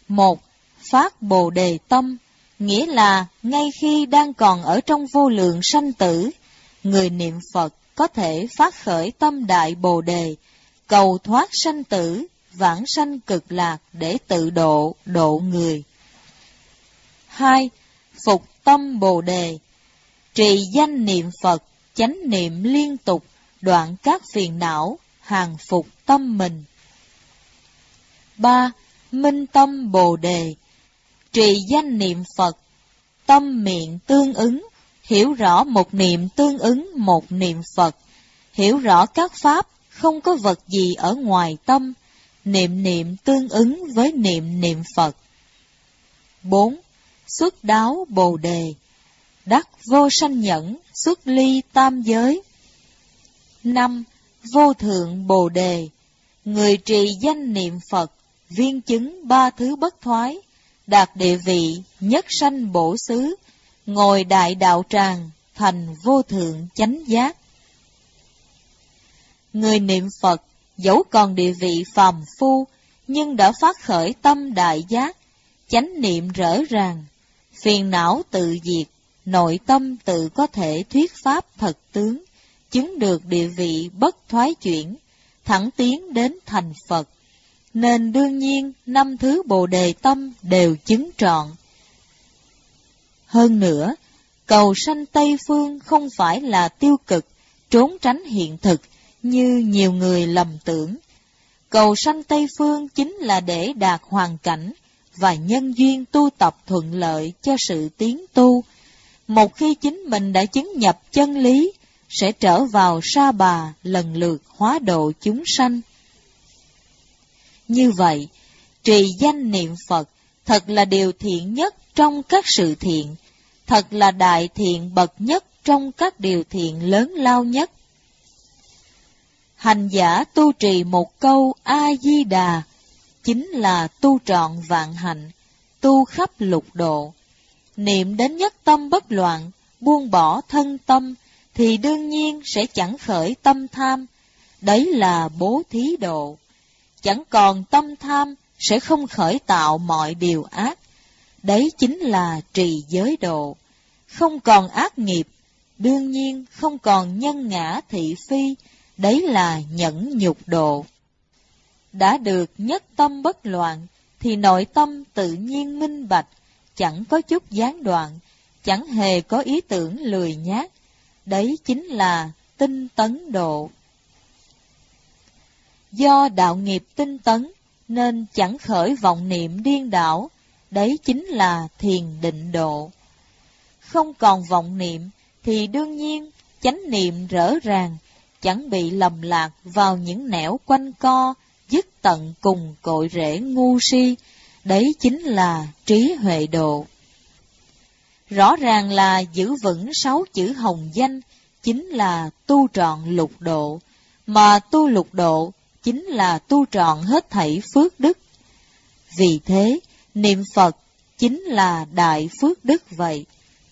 Một, phát Bồ Đề tâm, nghĩa là ngay khi đang còn ở trong vô lượng sanh tử, người niệm Phật có thể phát khởi tâm đại Bồ Đề, cầu thoát sanh tử, vãng sanh cực lạc để tự độ người. Hai, phục tâm Bồ Đề, trì danh niệm Phật, chánh niệm liên tục, đoạn các phiền não, hàng phục tâm mình. Ba, minh tâm Bồ Đề, trì danh niệm Phật, tâm miệng tương ứng, hiểu rõ một niệm tương ứng một niệm Phật, hiểu rõ các pháp không có vật gì ở ngoài tâm, niệm niệm tương ứng với niệm Phật. 4. Xuất đáo Bồ Đề, đắc vô sanh nhẫn, xuất ly tam giới. 5. Vô thượng Bồ Đề, người trì danh niệm Phật, viên chứng ba thứ bất thoái, đạt địa vị nhất sanh bổ xứ, ngồi đại đạo tràng, thành vô thượng chánh giác. Người niệm Phật dẫu còn địa vị phàm phu, nhưng đã phát khởi tâm đại giác, chánh niệm rỡ ràng, phiền não tự diệt, nội tâm tự có thể thuyết pháp thật tướng, chứng được địa vị bất thoái chuyển, thẳng tiến đến thành Phật. Nên đương nhiên 5 thứ Bồ Đề tâm đều chứng trọn. Hơn nữa, cầu sanh Tây Phương không phải là tiêu cực, trốn tránh hiện thực, như nhiều người lầm tưởng. Cầu sanh Tây Phương chính là để đạt hoàn cảnh và nhân duyên tu tập thuận lợi cho sự tiến tu. Một khi chính mình đã chứng nhập chân lý, sẽ trở vào Sa Bà lần lượt hóa độ chúng sanh. Như vậy, trì danh niệm Phật thật là điều thiện nhất trong các sự thiện, thật là đại thiện bậc nhất trong các điều thiện lớn lao nhất. Hành giả tu trì một câu A-di-đà, chính là tu trọn vạn hạnh, tu khắp lục độ. Niệm đến nhất tâm bất loạn, buông bỏ thân tâm, thì đương nhiên sẽ chẳng khởi tâm tham, đấy là bố thí độ. Chẳng còn tâm tham, sẽ không khởi tạo mọi điều ác, đấy chính là trì giới độ. Không còn ác nghiệp, đương nhiên không còn nhân ngã thị phi, đấy là nhẫn nhục độ. Đã được nhất tâm bất loạn, thì nội tâm tự nhiên minh bạch, chẳng có chút gián đoạn, chẳng hề có ý tưởng lười nhác, đấy chính là tinh tấn độ. Do đạo nghiệp tinh tấn, nên chẳng khởi vọng niệm điên đảo, đấy chính là thiền định độ. Không còn vọng niệm, thì đương nhiên chánh niệm rỡ ràng, chẳng bị lầm lạc vào những nẻo quanh co, dứt tận cùng cội rễ ngu si, đấy chính là trí huệ độ. Rõ ràng là giữ vững 6 chữ hồng danh, chính là tu trọn lục độ, mà tu lục độ chính là tu trọn hết thảy phước đức. Vì thế, niệm Phật chính là đại phước đức vậy.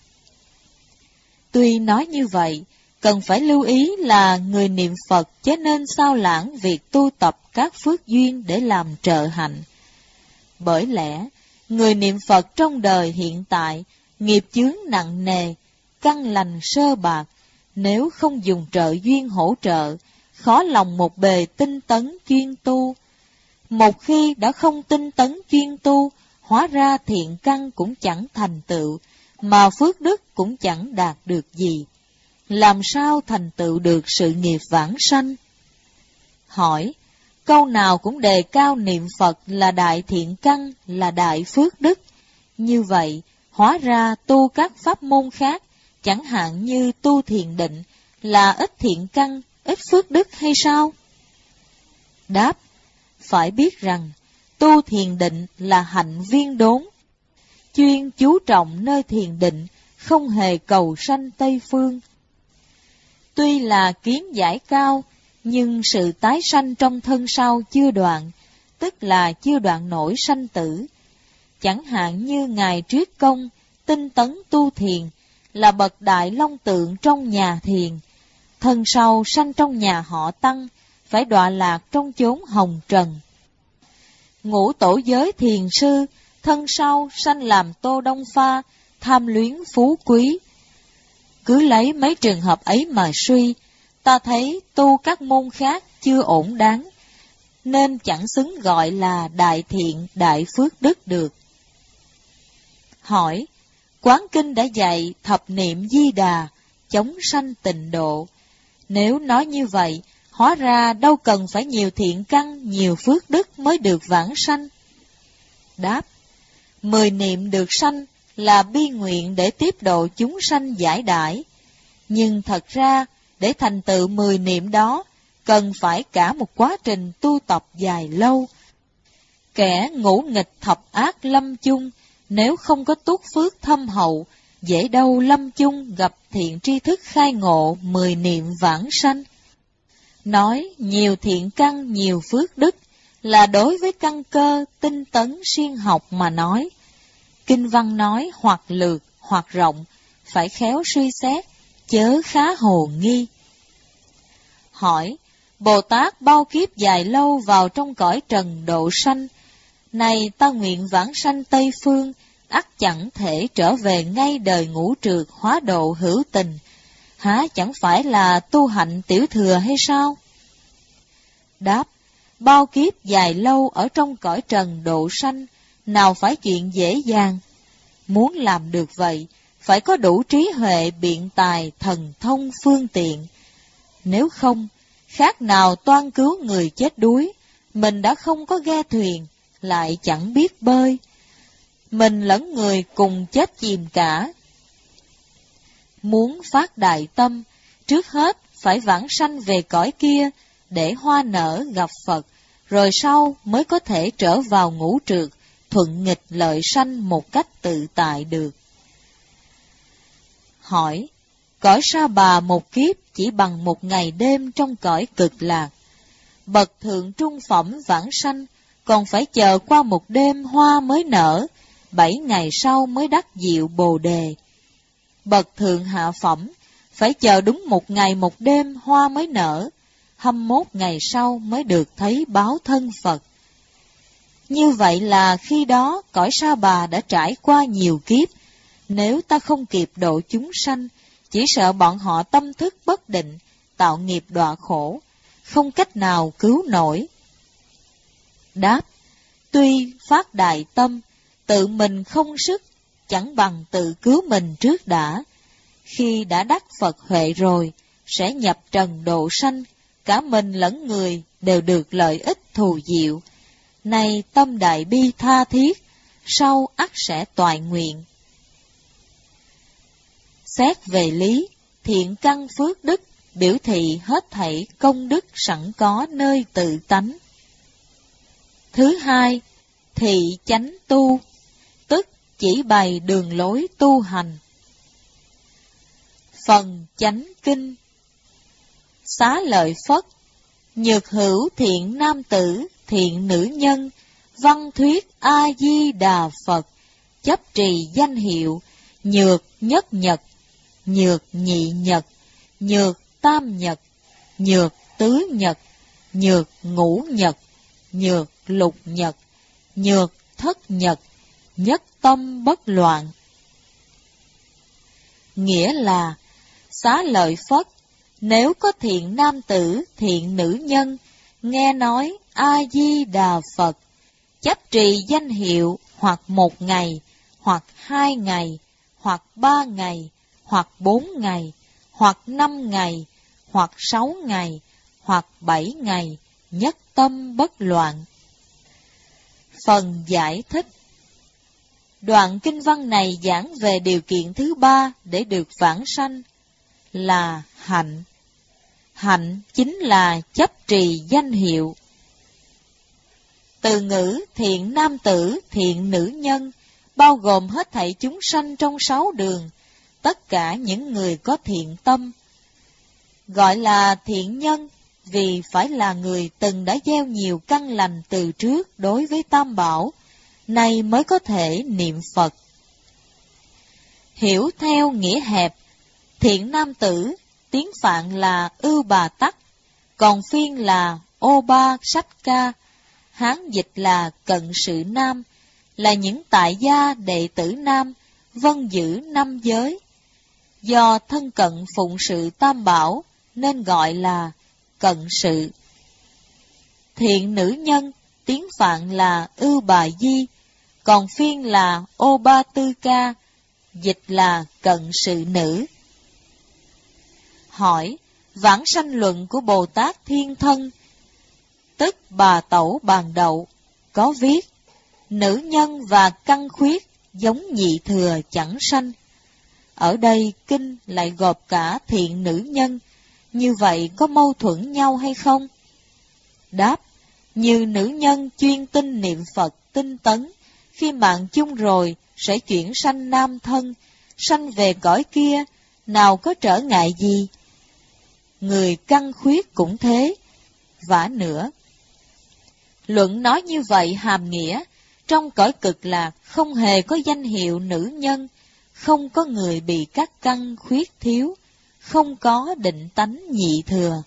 Tuy nói như vậy, cần phải lưu ý là người niệm Phật chớ nên sao lãng việc tu tập các phước duyên để làm trợ hạnh. Bởi lẽ, người niệm Phật trong đời hiện tại, nghiệp chướng nặng nề, căn lành sơ bạc, nếu không dùng trợ duyên hỗ trợ, khó lòng một bề tinh tấn chuyên tu. Một khi đã không tinh tấn chuyên tu, hóa ra thiện căn cũng chẳng thành tựu, mà phước đức cũng chẳng đạt được gì. Làm sao thành tựu được sự nghiệp vãng sanh? Hỏi, câu nào cũng đề cao niệm Phật là đại thiện căn, là đại phước đức. Như vậy, hóa ra tu các pháp môn khác, chẳng hạn như tu thiền định, là ít thiện căn, ít phước đức hay sao? Đáp, phải biết rằng, tu thiền định là hạnh viên đốn, chuyên chú trọng nơi thiền định, không hề cầu sanh Tây Phương. Tuy là kiến giải cao, nhưng sự tái sanh trong thân sau chưa đoạn, tức là chưa đoạn nổi sanh tử. Chẳng hạn như Ngài Triết Công, tinh tấn tu thiền, là bậc đại long tượng trong nhà thiền, thân sau sanh trong nhà họ Tăng, phải đọa lạc trong chốn hồng trần. Ngũ tổ giới thiền sư thân sau sanh làm Tô Đông Pha, tham luyến phú quý. Cứ lấy mấy trường hợp ấy mà suy, ta thấy tu các môn khác chưa ổn đáng, nên chẳng xứng gọi là đại thiện đại phước đức được. Hỏi, Quán Kinh đã dạy thập niệm Di Đà, chống sanh tịnh độ. Nếu nói như vậy, hóa ra đâu cần phải nhiều thiện căn, nhiều phước đức mới được vãng sanh. Đáp, 10 niệm được sanh là bi nguyện để tiếp độ chúng sanh giải đãi. Nhưng thật ra, để thành tựu 10 niệm đó, cần phải cả một quá trình tu tập dài lâu. Kẻ ngũ nghịch thập ác lâm chung, nếu không có túc phước thâm hậu, dễ đâu lâm chung gặp thiện tri thức khai ngộ 10 niệm vãng sanh. Nói nhiều thiện căn nhiều phước đức là đối với căn cơ tinh tấn siêng học mà nói. Kinh văn nói hoặc lược hoặc rộng, phải khéo suy xét, chớ khá hồ nghi. Hỏi, Bồ Tát bao kiếp dài lâu vào trong cõi trần độ sanh, này ta nguyện vãng sanh Tây Phương, ắt chẳng thể trở về ngay đời ngũ trược hóa độ hữu tình, há chẳng phải là tu hạnh tiểu thừa hay sao? Đáp, bao kiếp dài lâu ở trong cõi trần độ sanh, nào phải chuyện dễ dàng. Muốn làm được vậy, phải có đủ trí huệ biện tài thần thông phương tiện. Nếu không, khác nào toan cứu người chết đuối, mình đã không có ghe thuyền, lại chẳng biết bơi. Mình lẫn người cùng chết chìm cả. Muốn phát đại tâm, trước hết phải vãng sanh về cõi kia, để hoa nở gặp Phật, rồi sau mới có thể trở vào ngũ trược, thuận nghịch lợi sanh một cách tự tại được. Hỏi, cõi Sa Bà một kiếp chỉ bằng một ngày đêm trong cõi Cực Lạc. Bậc thượng trung phẩm vãng sanh, còn phải chờ qua một đêm hoa mới nở, 7 ngày sau mới đắc diệu Bồ Đề. Bậc thượng hạ phẩm, phải chờ đúng một ngày một đêm hoa mới nở, 21 ngày sau mới được thấy báo thân Phật. Như vậy là khi đó cõi Sa Bà đã trải qua nhiều kiếp, nếu ta không kịp độ chúng sanh, chỉ sợ bọn họ tâm thức bất định, tạo nghiệp đọa khổ, không cách nào cứu nổi. Đáp, tuy phát đại tâm, tự mình không sức, chẳng bằng tự cứu mình trước đã. Khi đã đắc Phật huệ rồi, sẽ nhập trần độ sanh, cả mình lẫn người đều được lợi ích thù diệu. Này tâm đại bi tha thiết, sau ắt sẽ toại nguyện. Xét về lý, thiện căn phước đức biểu thị hết thảy công đức sẵn có nơi tự tánh. Thứ hai, thị chánh tu, tức chỉ bày đường lối tu hành. Phần chánh kinh. Xá Lợi Phất, nhược hữu thiện nam tử, thiện nữ nhân, văn thuyết A-di-đà Phật, chấp trì danh hiệu, nhược nhất nhật, nhược nhị nhật, nhược tam nhật, nhược tứ nhật, nhược ngũ nhật, nhược lục nhật, nhược thất nhật, nhất tâm bất loạn. Nghĩa là, Xá Lợi Phất, nếu có thiện nam tử, thiện nữ nhân, nghe nói A-di-đà Phật, chấp trì danh hiệu hoặc 1 ngày, hoặc 2 ngày, hoặc 3 ngày, hoặc 4 ngày, hoặc 5 ngày, hoặc 6 ngày, hoặc 7 ngày, nhất tâm bất loạn. Phần giải thích. Đoạn kinh văn này giảng về điều kiện thứ 3 để được vãng sanh, là hạnh. Hạnh chính là chấp trì danh hiệu. Từ ngữ thiện nam tử, thiện nữ nhân, bao gồm hết thảy chúng sanh trong 6 đường, tất cả những người có thiện tâm. Gọi là thiện nhân, vì phải là người từng đã gieo nhiều căn lành từ trước đối với Tam Bảo, nay mới có thể niệm Phật. Hiểu theo nghĩa hẹp, thiện nam tử, tiếng Phạn là Ưu Bà Tắc, còn phiên là Ô Ba Sách Ca, Hán dịch là Cận Sự Nam, là những tại gia đệ tử nam, vâng giữ 5 giới. Do thân cận phụng sự Tam Bảo, nên gọi là cận sự. Thiện nữ nhân, tiếng Phạn là Ưu Bà Di, còn phiên là Ô Ba Tư Ca, dịch là cận sự nữ. Hỏi, Vãng sanh luận của Bồ Tát Thiên Thân, tức Bà Tẩu Bàn Đậu, có viết, nữ nhân và căn khuyết giống nhị thừa chẳng sanh. Ở đây kinh lại gộp cả thiện nữ nhân, như vậy có mâu thuẫn nhau hay không? Đáp, như nữ nhân chuyên tinh niệm Phật tinh tấn, khi mạng chung rồi sẽ chuyển sanh nam thân, sanh về cõi kia, nào có trở ngại gì? Người căn khuyết cũng thế. Vả nữa, luận nói như vậy hàm nghĩa, trong cõi cực lạc không hề có danh hiệu nữ nhân, không có người bị các căn khuyết thiếu, không có định tánh nhị thừa.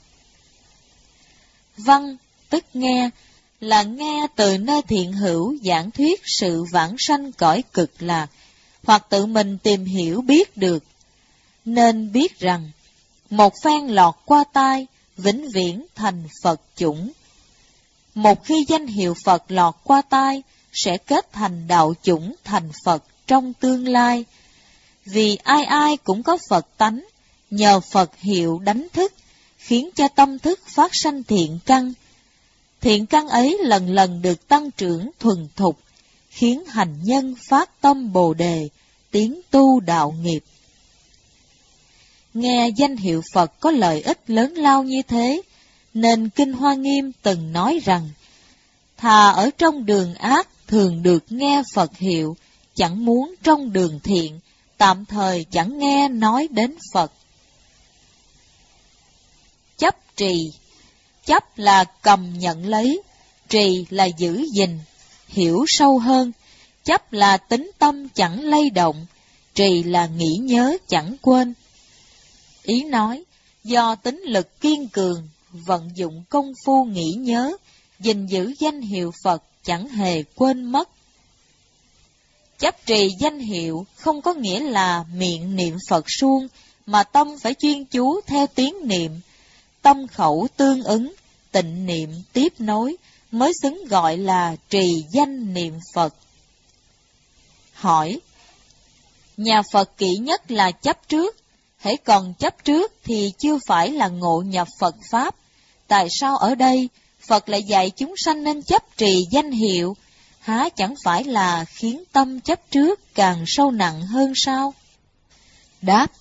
Văn, tức nghe, là nghe từ nơi thiện hữu giảng thuyết sự vãng sanh cõi cực lạc, hoặc tự mình tìm hiểu biết được. Nên biết rằng, một phen lọt qua tai, vĩnh viễn thành Phật chủng. Một khi danh hiệu Phật lọt qua tai, sẽ kết thành đạo chủng thành Phật trong tương lai. Vì ai ai cũng có Phật tánh, nhờ Phật hiệu đánh thức, khiến cho tâm thức phát sanh thiện căn. Thiện căn ấy lần lần được tăng trưởng thuần thục, khiến hành nhân phát tâm Bồ Đề, tiến tu đạo nghiệp. Nghe danh hiệu Phật có lợi ích lớn lao như thế, nên Kinh Hoa Nghiêm từng nói rằng, thà ở trong đường ác thường được nghe Phật hiệu, chẳng muốn trong đường thiện, tạm thời chẳng nghe nói đến Phật. Chấp trì. Chấp là cầm nhận lấy, trì là giữ gìn. Hiểu sâu hơn, chấp là tính tâm chẳng lay động, trì là nghĩ nhớ chẳng quên. Ý nói, do tính lực kiên cường, vận dụng công phu nghĩ nhớ, gìn giữ danh hiệu Phật chẳng hề quên mất. Chấp trì danh hiệu không có nghĩa là miệng niệm Phật suông, mà tâm phải chuyên chú theo tiếng niệm, tâm khẩu tương ứng, tịnh niệm tiếp nối, mới xứng gọi là trì danh niệm Phật. Hỏi, nhà Phật kỹ nhất là chấp trước, hễ còn chấp trước thì chưa phải là ngộ nhập Phật Pháp. Tại sao ở đây Phật lại dạy chúng sanh nên chấp trì danh hiệu? Há chẳng phải là khiến tâm chấp trước càng sâu nặng hơn sao? Đáp,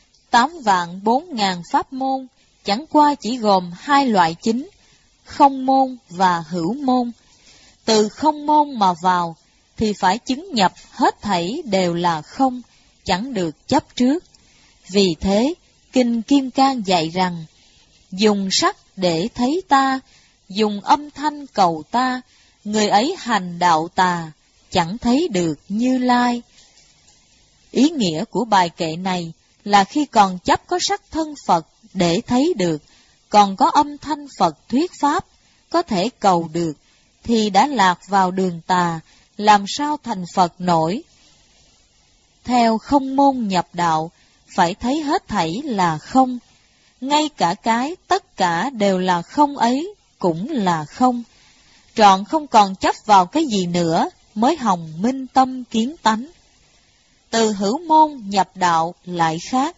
8.400.000 pháp môn, chẳng qua chỉ gồm 2 loại chính, không môn và hữu môn. Từ không môn mà vào, thì phải chứng nhập hết thảy đều là không, chẳng được chấp trước. Vì thế, Kinh Kim Cang dạy rằng, dùng sắc để thấy ta, dùng âm thanh cầu ta, người ấy hành đạo tà, chẳng thấy được Như Lai. Ý nghĩa của bài kệ này là khi còn chấp có sắc thân Phật để thấy được, còn có âm thanh Phật thuyết Pháp, có thể cầu được, thì đã lạc vào đường tà, làm sao thành Phật nổi. Theo không môn nhập đạo, phải thấy hết thảy là không, ngay cả cái tất cả đều là không ấy, cũng là không. Trọn không còn chấp vào cái gì nữa, mới hồng minh tâm kiến tánh. Từ hữu môn nhập đạo lại khác.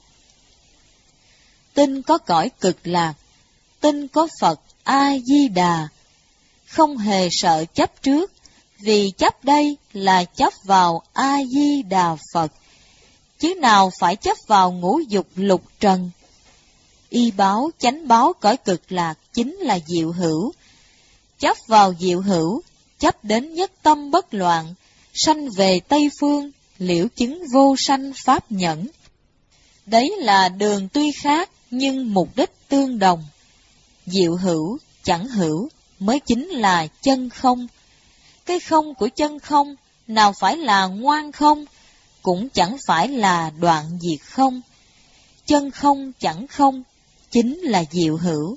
Tin có cõi cực lạc, tin có Phật A-di-đà, không hề sợ chấp trước, vì chấp đây là chấp vào A-di-đà Phật, chứ nào phải chấp vào ngũ dục lục trần. Y báo chánh báo cõi cực lạc chính là diệu hữu. Chấp vào diệu hữu, chấp đến nhất tâm bất loạn, sanh về Tây Phương, liễu chứng vô sanh pháp nhẫn. Đấy là đường tuy khác, nhưng mục đích tương đồng. Diệu hữu, chẳng hữu, mới chính là chân không. Cái không của chân không, nào phải là ngoan không, cũng chẳng phải là đoạn diệt không. Chân không chẳng không, chính là diệu hữu.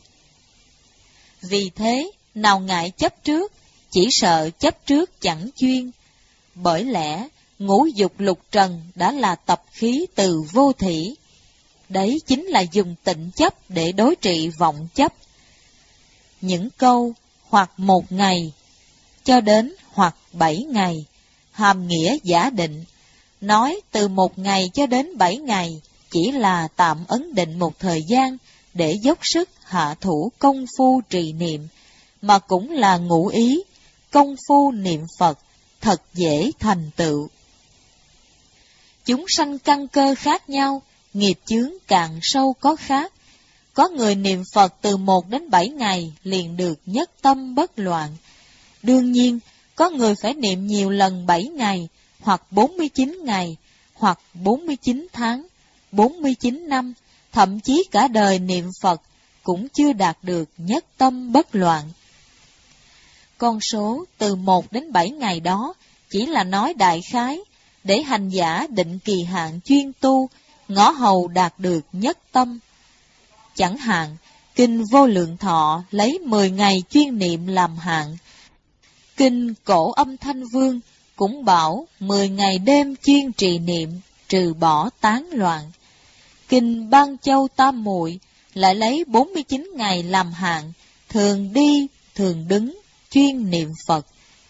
Vì thế, nào ngại chấp trước, chỉ sợ chấp trước chẳng chuyên. Bởi lẽ, ngũ dục lục trần đã là tập khí từ vô thỉ. Đấy chính là dùng tịnh chấp để đối trị vọng chấp. Những câu hoặc 1 ngày cho đến hoặc 7 ngày, hàm nghĩa giả định. Nói từ 1 ngày cho đến 7 ngày chỉ là tạm ấn định một thời gian để dốc sức hạ thủ công phu trì niệm, mà cũng là ngụ ý, công phu niệm Phật thật dễ thành tựu. Chúng sanh căn cơ khác nhau, nghiệp chướng càng sâu có khác. Có người niệm Phật từ 1 đến 7 ngày liền được nhất tâm bất loạn. Đương nhiên, có người phải niệm nhiều lần 7 ngày, hoặc 49 ngày, hoặc 49 tháng, 49 năm, thậm chí cả đời niệm Phật cũng chưa đạt được nhất tâm bất loạn. Con số từ 1 đến 7 ngày đó chỉ là nói đại khái, để hành giả định kỳ hạn chuyên tu, ngõ hầu đạt được nhất tâm. Chẳng hạn, Kinh Vô Lượng Thọ lấy 10 ngày chuyên niệm làm hạn. Kinh Cổ Âm Thanh Vương cũng bảo 10 ngày đêm chuyên trì niệm, trừ bỏ tán loạn. Kinh Ban Châu Tam Muội lại lấy 49 ngày làm hạn, thường đi, thường đứng, chuyên niệm Phật.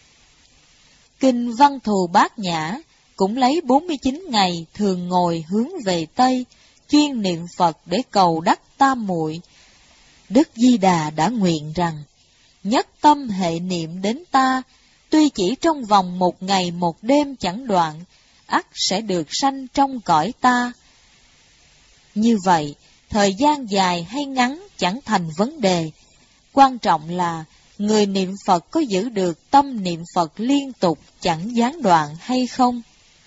Kinh Văn Thù Bát Nhã cũng lấy 49 ngày thường ngồi hướng về Tây, chuyên niệm Phật để cầu đắc tam muội. Đức Di Đà đã nguyện rằng, nhất tâm hệ niệm đến ta, tuy chỉ trong vòng 1 ngày 1 đêm chẳng đoạn, ắt sẽ được sanh trong cõi ta. Như vậy, thời gian dài hay ngắn chẳng thành vấn đề. Quan trọng là người niệm Phật có giữ được tâm niệm Phật liên tục chẳng gián đoạn hay không.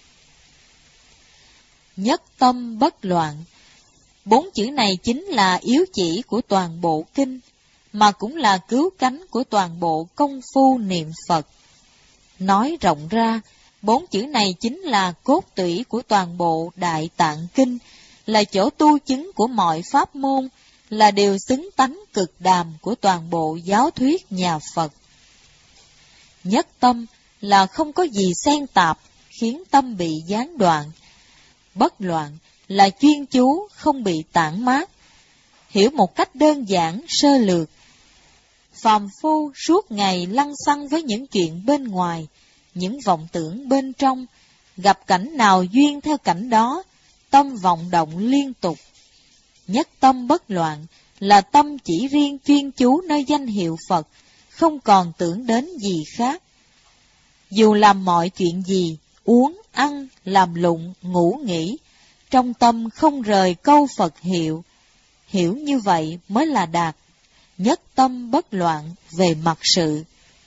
Nhất tâm bất loạn. 4 chữ này chính là yếu chỉ của toàn bộ kinh, mà cũng là cứu cánh của toàn bộ công phu niệm Phật. Nói rộng ra, 4 chữ này chính là cốt tủy của toàn bộ Đại Tạng Kinh, là chỗ tu chứng của mọi pháp môn, là điều xứng tánh cực đàm của toàn bộ giáo thuyết nhà Phật. Nhất tâm là không có gì xen tạp, khiến tâm bị gián đoạn. Bất loạn là chuyên chú, không bị tản mát. Hiểu một cách đơn giản, sơ lược. Phàm phu suốt ngày lăng xăng với những chuyện bên ngoài, những vọng tưởng bên trong, gặp cảnh nào duyên theo cảnh đó, tâm vọng động liên tục. Nhất tâm bất loạn là tâm chỉ riêng chuyên chú nơi danh hiệu Phật, không còn tưởng đến gì khác. Dù làm mọi chuyện gì, uống, ăn, làm lụng, ngủ nghỉ, trong tâm không rời câu Phật hiệu. Hiểu như vậy mới là đạt nhất tâm bất loạn về mặt sự.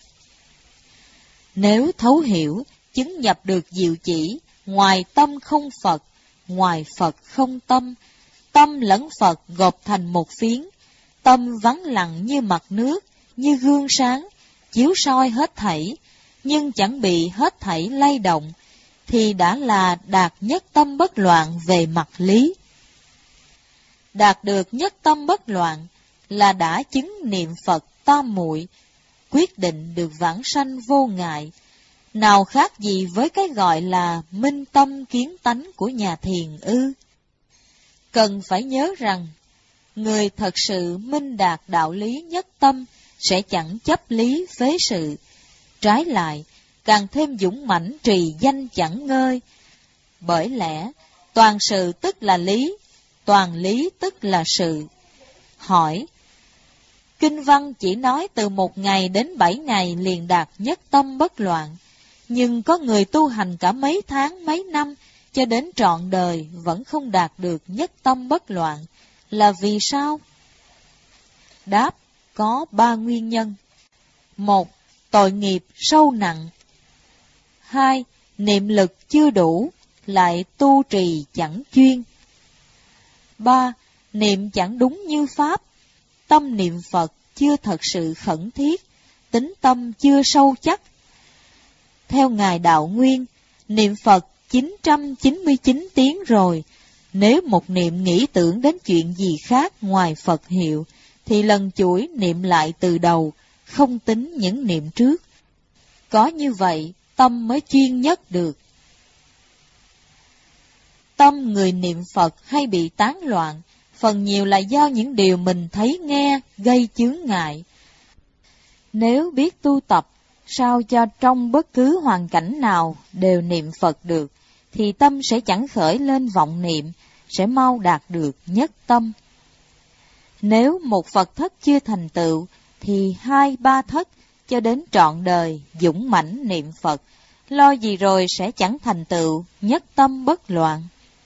Nếu thấu hiểu, chứng nhập được diệu chỉ, ngoài tâm không Phật, ngoài Phật không tâm, tâm lẫn Phật gộp thành một phiến, tâm vắng lặng như mặt nước, như gương sáng, chiếu soi hết thảy, nhưng chẳng bị hết thảy lay động, thì đã là đạt nhất tâm bất loạn về mặt lý. Đạt được nhất tâm bất loạn là đã chứng niệm Phật tam muội, quyết định được vãng sanh vô ngại, nào khác gì với cái gọi là minh tâm kiến tánh của nhà thiền ư. Cần phải nhớ rằng, người thật sự minh đạt đạo lý nhất tâm sẽ chẳng chấp lý phế sự, trái lại, càng thêm dũng mãnh trì danh chẳng ngơi. Bởi lẽ, toàn sự tức là lý, toàn lý tức là sự. Hỏi, kinh văn chỉ nói từ 1 ngày đến 7 ngày liền đạt nhất tâm bất loạn, nhưng có người tu hành cả mấy tháng, mấy năm, cho đến trọn đời vẫn không đạt được nhất tâm bất loạn, là vì sao? Đáp, có 3 nguyên nhân. 1. Tội nghiệp sâu nặng. 2. Niệm lực chưa đủ, lại tu trì chẳng chuyên. 3. Niệm chẳng đúng như Pháp, tâm niệm Phật chưa thật sự khẩn thiết, tính tâm chưa sâu chắc. Theo Ngài Đạo Nguyên, niệm Phật 999 tiếng rồi, nếu một niệm nghĩ tưởng đến chuyện gì khác ngoài Phật hiệu, thì lần chuỗi niệm lại từ đầu, không tính những niệm trước. Có như vậy tâm mới chuyên nhất được. Tâm người niệm Phật hay bị tán loạn, phần nhiều là do những điều mình thấy nghe gây chướng ngại. Nếu biết tu tập, sao cho trong bất cứ hoàn cảnh nào đều niệm Phật được, thì tâm sẽ chẳng khởi lên vọng niệm, sẽ mau đạt được nhất tâm. Nếu một Phật thất chưa thành tựu, thì 2-3 thất cho đến trọn đời dũng mãnh niệm Phật, lo gì rồi sẽ chẳng thành tựu nhất tâm bất loạn.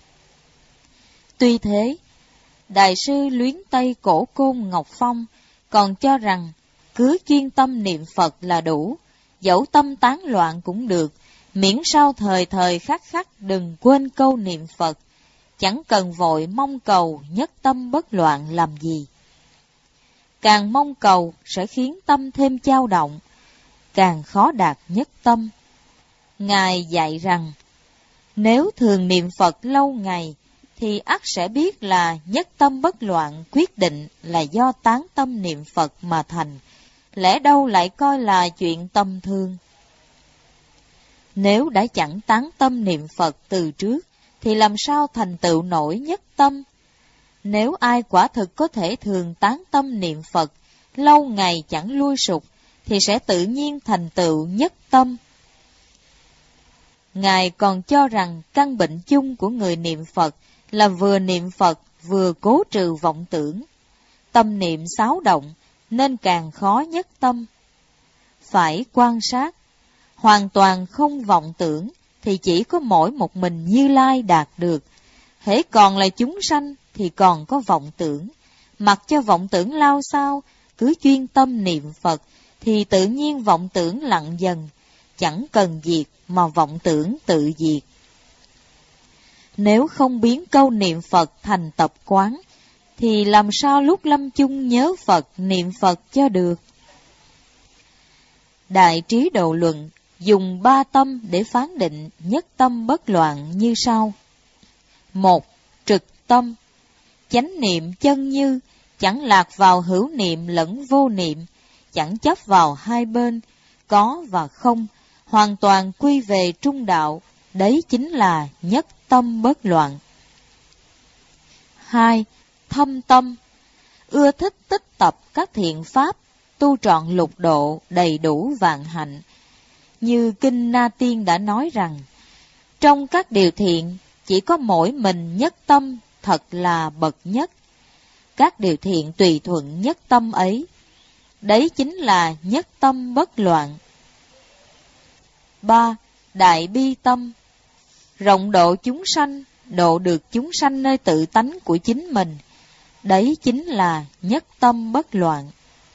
Tuy thế, Đại sư Luyến Tây Cổ Côn Ngọc Phong còn cho rằng cứ chuyên tâm niệm Phật là đủ, dẫu tâm tán loạn cũng được, miễn sao thời thời khắc khắc đừng quên câu niệm Phật, chẳng cần vội mong cầu nhất tâm bất loạn làm gì. Càng mong cầu sẽ khiến tâm thêm dao động, càng khó đạt nhất tâm. Ngài dạy rằng, nếu thường niệm Phật lâu ngày, thì ắt sẽ biết là nhất tâm bất loạn quyết định là do tán tâm niệm Phật mà thành, lẽ đâu lại coi là chuyện tầm thường. Nếu đã chẳng tán tâm niệm Phật từ trước, thì làm sao thành tựu nổi nhất tâm? Nếu ai quả thực có thể thường tán tâm niệm Phật, lâu ngày chẳng lui sụp, thì sẽ tự nhiên thành tựu nhất tâm. Ngài còn cho rằng căn bệnh chung của người niệm Phật là vừa niệm Phật vừa cố trừ vọng tưởng. Tâm niệm xáo động nên càng khó nhất tâm. Phải quan sát, hoàn toàn không vọng tưởng thì chỉ có mỗi một mình Như Lai đạt được. Hễ còn là chúng sanh thì còn có vọng tưởng. Mặc cho vọng tưởng lao sao, cứ chuyên tâm niệm Phật thì tự nhiên vọng tưởng lặng dần, chẳng cần diệt mà vọng tưởng tự diệt. Nếu không biến câu niệm Phật thành tập quán, thì làm sao lúc lâm chung nhớ Phật, niệm Phật cho được? Đại Trí Độ Luận dùng 3 tâm để phán định nhất tâm bất loạn như sau. 1. Trực tâm. Chánh niệm chân như, chẳng lạc vào hữu niệm lẫn vô niệm, chẳng chấp vào hai bên, có và không, hoàn toàn quy về trung đạo, đấy chính là nhất tâm bất loạn. 2. Thâm tâm. Ưa thích tích tập các thiện pháp, tu trọn lục độ đầy đủ vạn hạnh. Như Kinh Na Tiên đã nói rằng, trong các điều thiện, chỉ có mỗi mình nhất tâm thật là bậc nhất. Các điều thiện tùy thuận nhất tâm ấy, đấy chính là nhất tâm bất loạn. 3. Đại bi tâm. Rộng độ chúng sanh, độ được chúng sanh nơi tự tánh của chính mình, đấy chính là nhất tâm bất loạn.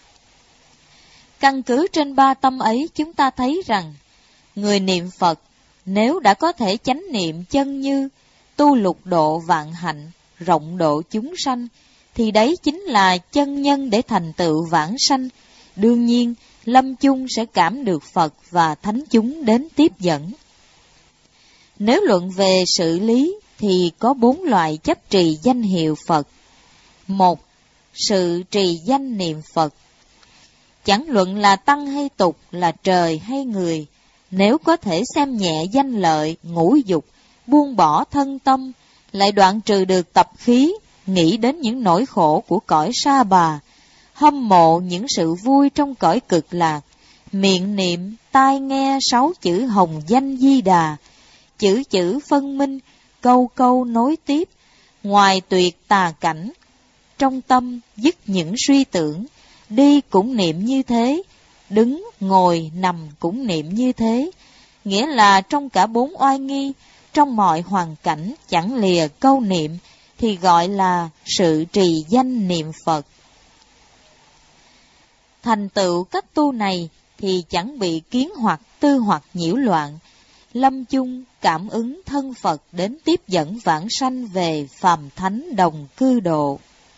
Căn cứ trên 3 tâm ấy, chúng ta thấy rằng, người niệm Phật, nếu đã có thể chánh niệm chân như, tu lục độ vạn hạnh, rộng độ chúng sanh, thì đấy chính là chân nhân để thành tựu vãng sanh. Đương nhiên, lâm chung sẽ cảm được Phật và thánh chúng đến tiếp dẫn. Nếu luận về sự lý, thì có 4 loại chấp trì danh hiệu Phật. 1. Sự trì danh niệm Phật. Chẳng luận là tăng hay tục, là trời hay người, nếu có thể xem nhẹ danh lợi, ngũ dục, buông bỏ thân tâm, lại đoạn trừ được tập khí, nghĩ đến những nỗi khổ của cõi sa bà, hâm mộ những sự vui trong cõi cực lạc, miệng niệm, tai nghe 6 chữ hồng danh Di Đà, chữ chữ phân minh, câu câu nối tiếp, ngoài tuyệt tà cảnh, trong tâm dứt những suy tưởng, đi cũng niệm như thế, đứng, ngồi, nằm cũng niệm như thế, nghĩa là trong cả 4 oai nghi, trong mọi hoàn cảnh chẳng lìa câu niệm, thì gọi là sự trì danh niệm Phật. Thành tựu cách tu này thì chẳng bị kiến hoặc tư hoặc nhiễu loạn, lâm chung cảm ứng thân Phật đến tiếp dẫn vãng sanh về phàm thánh đồng cư độ.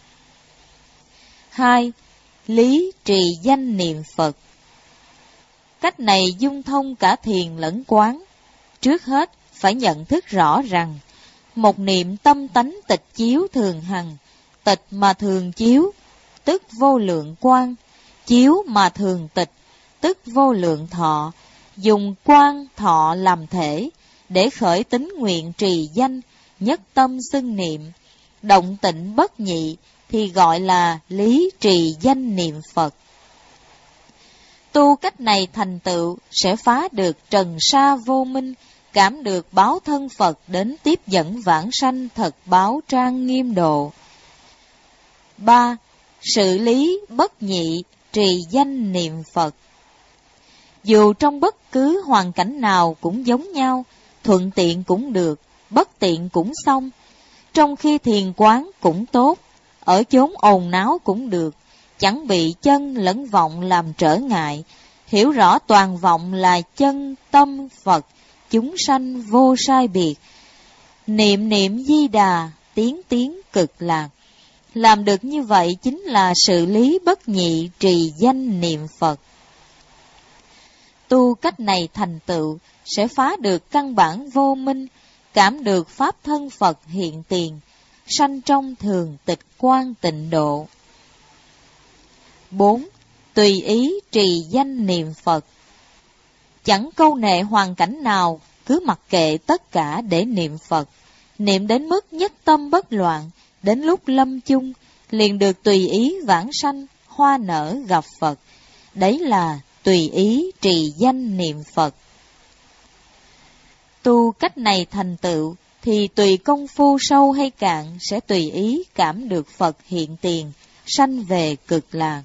2. Lý trì danh niệm Phật. Cách này dung thông cả thiền lẫn quán. Trước hết phải nhận thức rõ rằng, một niệm tâm tánh tịch chiếu thường hằng, tịch mà thường chiếu, tức vô lượng quang, chiếu mà thường tịch, tức vô lượng thọ, dùng quan thọ làm thể, để khởi tín nguyện trì danh, nhất tâm xưng niệm, động tịnh bất nhị, thì gọi là lý trì danh niệm Phật. Tu cách này thành tựu sẽ phá được trần sa vô minh, cảm được báo thân Phật đến tiếp dẫn vãng sanh thật báo trang nghiêm độ. 3. Sự lý bất nhị trì danh niệm Phật. Dù trong bất cứ hoàn cảnh nào cũng giống nhau, thuận tiện cũng được, bất tiện cũng xong. Trong khi thiền quán cũng tốt, ở chốn ồn náo cũng được, chẳng bị chân lẫn vọng làm trở ngại. Hiểu rõ toàn vọng là chân tâm Phật, chúng sanh vô sai biệt. Niệm niệm Di Đà, tiến tiến cực lạc. Làm được như vậy chính là sự lý bất nhị trì danh niệm Phật. Tu cách này thành tựu sẽ phá được căn bản vô minh, cảm được pháp thân Phật hiện tiền, sanh trong thường tịch quan tịnh độ. 4. Tùy ý trì danh niệm Phật. Chẳng câu nệ hoàn cảnh nào, cứ mặc kệ tất cả để niệm Phật. Niệm đến mức nhất tâm bất loạn, đến lúc lâm chung, liền được tùy ý vãng sanh, hoa nở gặp Phật. Đấy là tùy ý trì danh niệm Phật. Tu cách này thành tựu, thì tùy công phu sâu hay cạn sẽ tùy ý cảm được Phật hiện tiền, sanh về cực lạc.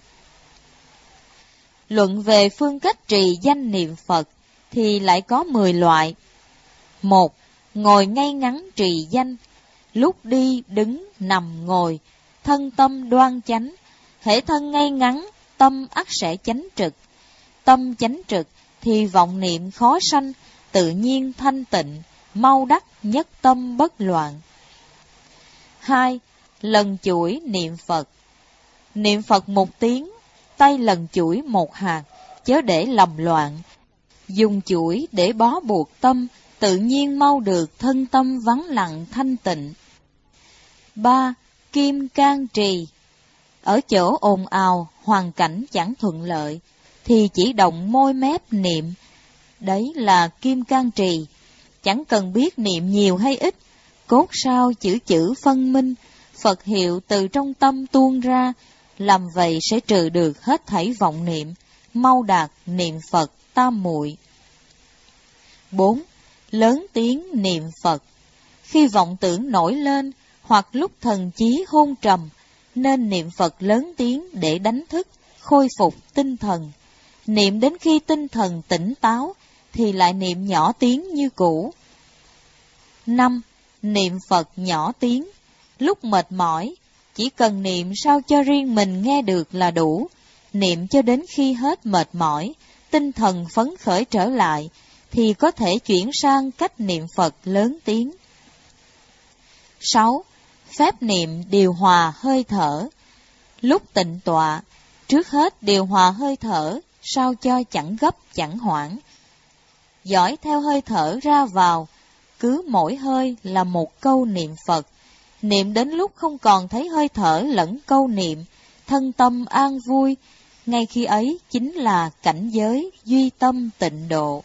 Luận về phương cách trì danh niệm Phật thì lại có 10 loại. 1. Ngồi ngay ngắn trì danh, lúc đi đứng nằm ngồi, thân tâm đoan chánh, hễ thân ngay ngắn, tâm ắt sẽ chánh trực. Tâm chánh trực thì vọng niệm khó sanh, tự nhiên thanh tịnh, mau đắc nhất tâm bất loạn. 2. Lần chuỗi niệm Phật. Niệm Phật 1 tiếng, tay lần chuỗi 1 hạt, chớ để lầm loạn. Dùng chuỗi để bó buộc tâm, tự nhiên mau được thân tâm vắng lặng thanh tịnh. 3. Kim can trì. Ở chỗ ồn ào, hoàn cảnh chẳng thuận lợi, thì chỉ động môi mép niệm. Đấy là kim can trì. Chẳng cần biết niệm nhiều hay ít, cốt sao chữ chữ phân minh, Phật hiệu từ trong tâm tuôn ra, làm vậy sẽ trừ được hết thảy vọng niệm, mau đạt niệm Phật tam muội. 4. Lớn tiếng niệm Phật. Khi vọng tưởng nổi lên, hoặc lúc thần trí hôn trầm, nên niệm Phật lớn tiếng để đánh thức, khôi phục tinh thần. Niệm đến khi tinh thần tỉnh táo, thì lại niệm nhỏ tiếng như cũ. 5. Niệm Phật nhỏ tiếng. Lúc mệt mỏi, chỉ cần niệm sao cho riêng mình nghe được là đủ. Niệm cho đến khi hết mệt mỏi, tinh thần phấn khởi trở lại, thì có thể chuyển sang cách niệm Phật lớn tiếng. 6. Phép niệm điều hòa hơi thở. Lúc tịnh tọa, trước hết điều hòa hơi thở, sao cho chẳng gấp chẳng hoảng. Dõi theo hơi thở ra vào, cứ mỗi hơi là một câu niệm Phật. Niệm đến lúc không còn thấy hơi thở lẫn câu niệm, thân tâm an vui, ngay khi ấy chính là cảnh giới duy tâm tịnh độ.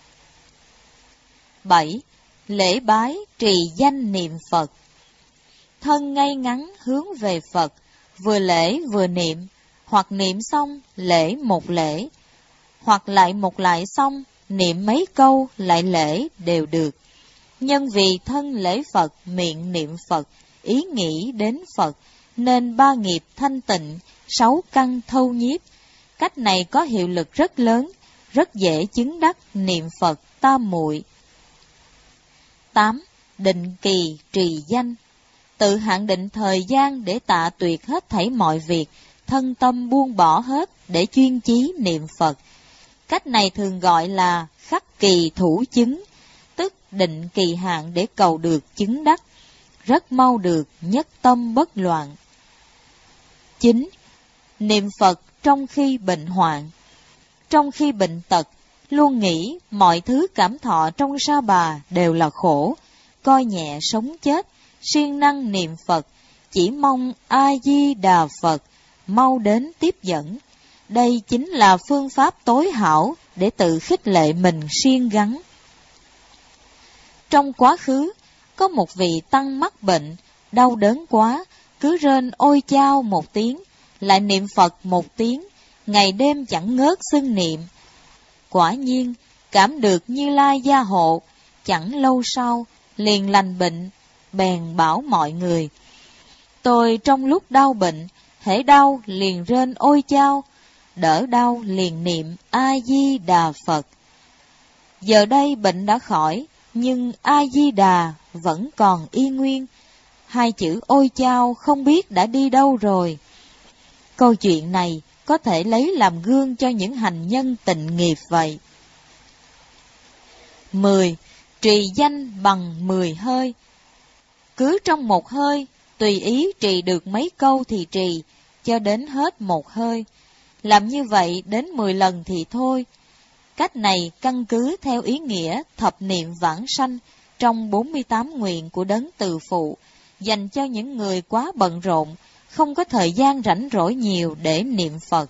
7. Lễ bái trì danh niệm Phật. Thân ngay ngắn hướng về Phật, vừa lễ vừa niệm, hoặc niệm xong lễ một lễ, hoặc lại một lại xong niệm mấy câu lại lễ đều được. Nhân vì thân lễ Phật, miệng niệm Phật, ý nghĩ đến Phật, nên 3 nghiệp thanh tịnh, 6 căn thâu nhiếp. Cách này có hiệu lực rất lớn, rất dễ chứng đắc niệm Phật tam muội. 8. Định kỳ trì danh. Tự hạn định thời gian để tạ tuyệt hết thảy mọi việc, thân tâm buông bỏ hết để chuyên chí niệm Phật. Cách này thường gọi là khắc kỳ thủ chứng, tức định kỳ hạn để cầu được chứng đắc, rất mau được nhất tâm bất loạn. 9. Niệm Phật trong khi bệnh hoạn. Trong khi bệnh tật, luôn nghĩ mọi thứ cảm thọ trong sa bà đều là khổ, coi nhẹ sống chết, siêng năng niệm Phật, chỉ mong A-di-đà Phật mau đến tiếp dẫn. Đây chính là phương pháp tối hảo để tự khích lệ mình siêng gắng. Trong quá khứ, có một vị tăng mắc bệnh, đau đớn quá, cứ rên ôi chao một tiếng, lại niệm Phật một tiếng, ngày đêm chẳng ngớt xưng niệm. Quả nhiên, cảm được Như Lai gia hộ, chẳng lâu sau, liền lành bệnh, bèn bảo mọi người. Tôi trong lúc đau bệnh, hễ đau liền rên ôi chao, đỡ đau liền niệm A-di-đà Phật. Giờ đây bệnh đã khỏi, nhưng A-di-đà vẫn còn y nguyên. Hai chữ ôi chao không biết đã đi đâu rồi. Câu chuyện này có thể lấy làm gương cho những hành nhân tịnh nghiệp vậy. 10. Trì danh bằng 10 hơi. Cứ trong một hơi, tùy ý trì được mấy câu thì trì, cho đến hết một hơi. Làm như vậy đến 10 lần thì thôi. Cách này căn cứ theo ý nghĩa thập niệm vãng sanh trong 48 nguyện của Đấng Từ Phụ, dành cho những người quá bận rộn, không có thời gian rảnh rỗi nhiều để niệm Phật.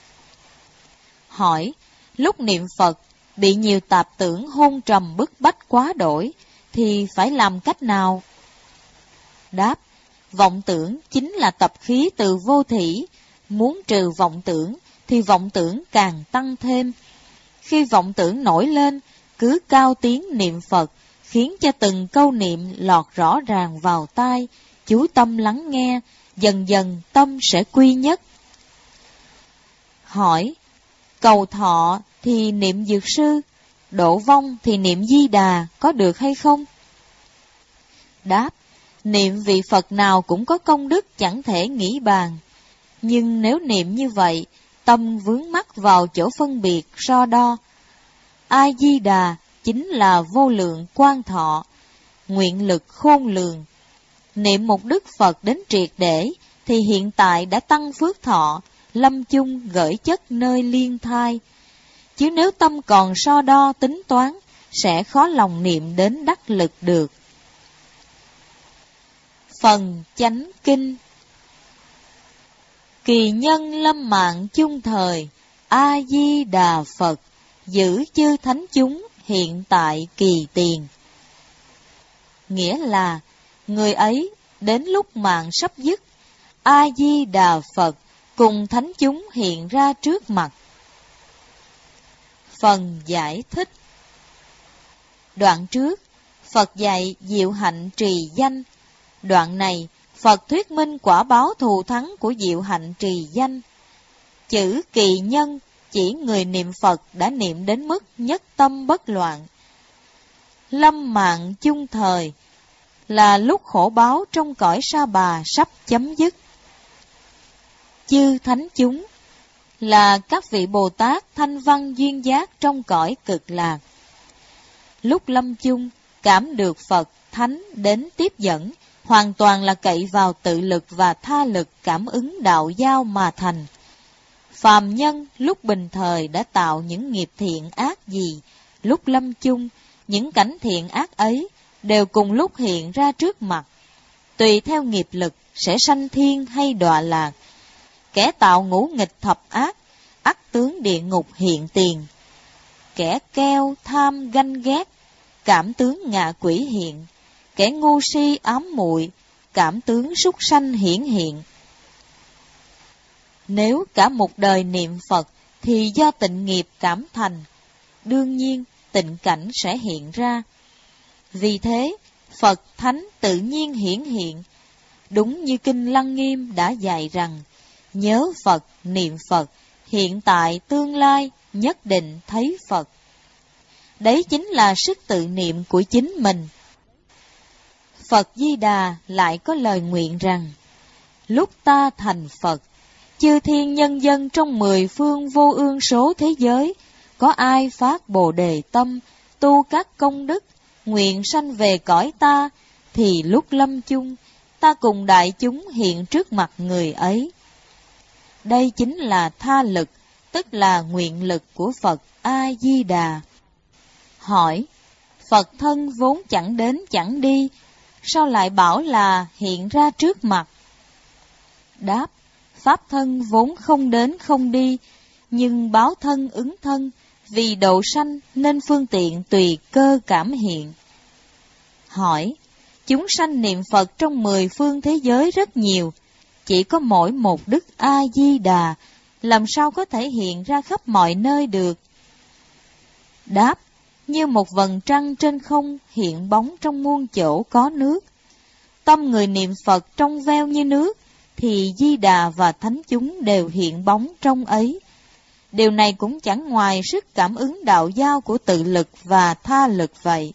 Hỏi, lúc niệm Phật, bị nhiều tạp tưởng hôn trầm bức bách quá đổi, thì phải làm cách nào? Đáp, vọng tưởng chính là tập khí từ vô thỉ, muốn trừ vọng tưởng, thì vọng tưởng càng tăng thêm. Khi vọng tưởng nổi lên, cứ cao tiếng niệm Phật, khiến cho từng câu niệm lọt rõ ràng vào tai, chú tâm lắng nghe, dần dần tâm sẽ quy nhất. Hỏi, cầu thọ thì niệm Dược Sư, độ vong thì niệm Di Đà, có được hay không? Đáp, niệm vị Phật nào cũng có công đức chẳng thể nghĩ bàn. Nhưng nếu niệm như vậy, tâm vướng mắc vào chỗ phân biệt so đo. A-di-đà chính là vô lượng quang thọ, nguyện lực khôn lường. Niệm một Đức Phật đến triệt để, thì hiện tại đã tăng phước thọ, lâm chung gửi chất nơi liên thai. Chứ nếu tâm còn so đo tính toán, sẽ khó lòng niệm đến đắc lực được. Phần Chánh Kinh. Kỳ nhân lâm mạng chung thời, A-di-đà Phật, giữ chư thánh chúng hiện tại kỳ tiền. Nghĩa là, người ấy đến lúc mạng sắp dứt, A-di-đà Phật cùng thánh chúng hiện ra trước mặt. Phần giải thích. Đoạn trước, Phật dạy diệu hạnh trì danh. Đoạn này, Phật thuyết minh quả báo thù thắng của diệu hạnh trì danh. Chữ kỳ nhân chỉ người niệm Phật đã niệm đến mức nhất tâm bất loạn. Lâm mạng chung thời là lúc khổ báo trong cõi Sa Bà sắp chấm dứt. Chư thánh chúng là các vị Bồ Tát thanh văn duyên giác trong cõi Cực Lạc. Lúc lâm chung, cảm được Phật thánh đến tiếp dẫn, hoàn toàn là cậy vào tự lực và tha lực cảm ứng đạo giao mà thành. Phàm nhân lúc bình thời đã tạo những nghiệp thiện ác gì, lúc lâm chung, những cảnh thiện ác ấy đều cùng lúc hiện ra trước mặt. Tùy theo nghiệp lực sẽ sanh thiên hay đọa lạc. Kẻ tạo ngũ nghịch thập ác, ắt tướng địa ngục hiện tiền. Kẻ keo, tham, ganh ghét, cảm tướng ngạ quỷ hiện. Kẻ ngu si ám muội, cảm tướng súc sanh hiển hiện. Nếu cả một đời niệm Phật thì do tịnh nghiệp cảm thành, đương nhiên tịnh cảnh sẽ hiện ra. Vì thế, Phật Thánh tự nhiên hiển hiện, đúng như Kinh Lăng Nghiêm đã dạy rằng, nhớ Phật, niệm Phật, hiện tại tương lai nhất định thấy Phật. Đấy chính là sức tự niệm của chính mình. Phật Di Đà lại có lời nguyện rằng, lúc ta thành Phật, chư thiên nhân dân trong 10 phương vô ương số thế giới, có ai phát Bồ Đề tâm, tu các công đức, nguyện sanh về cõi ta, thì lúc lâm chung, ta cùng đại chúng hiện trước mặt người ấy. Đây chính là tha lực, tức là nguyện lực của Phật A-di-đà. Hỏi, Phật thân vốn chẳng đến chẳng đi, sao lại bảo là hiện ra trước mặt? Đáp, Pháp thân vốn không đến không đi, nhưng báo thân ứng thân, Vì độ sanh nên phương tiện tùy cơ cảm hiện. Hỏi, chúng sanh niệm Phật trong 10 phương thế giới rất nhiều, chỉ có mỗi một Đức A-di-đà, làm sao có thể hiện ra khắp mọi nơi được? Đáp, như một vầng trăng trên không hiện bóng trong muôn chỗ có nước. Tâm người niệm Phật trong veo như nước, thì Di Đà và thánh chúng đều hiện bóng trong ấy. Điều này cũng chẳng ngoài sức cảm ứng đạo giao của tự lực và tha lực vậy.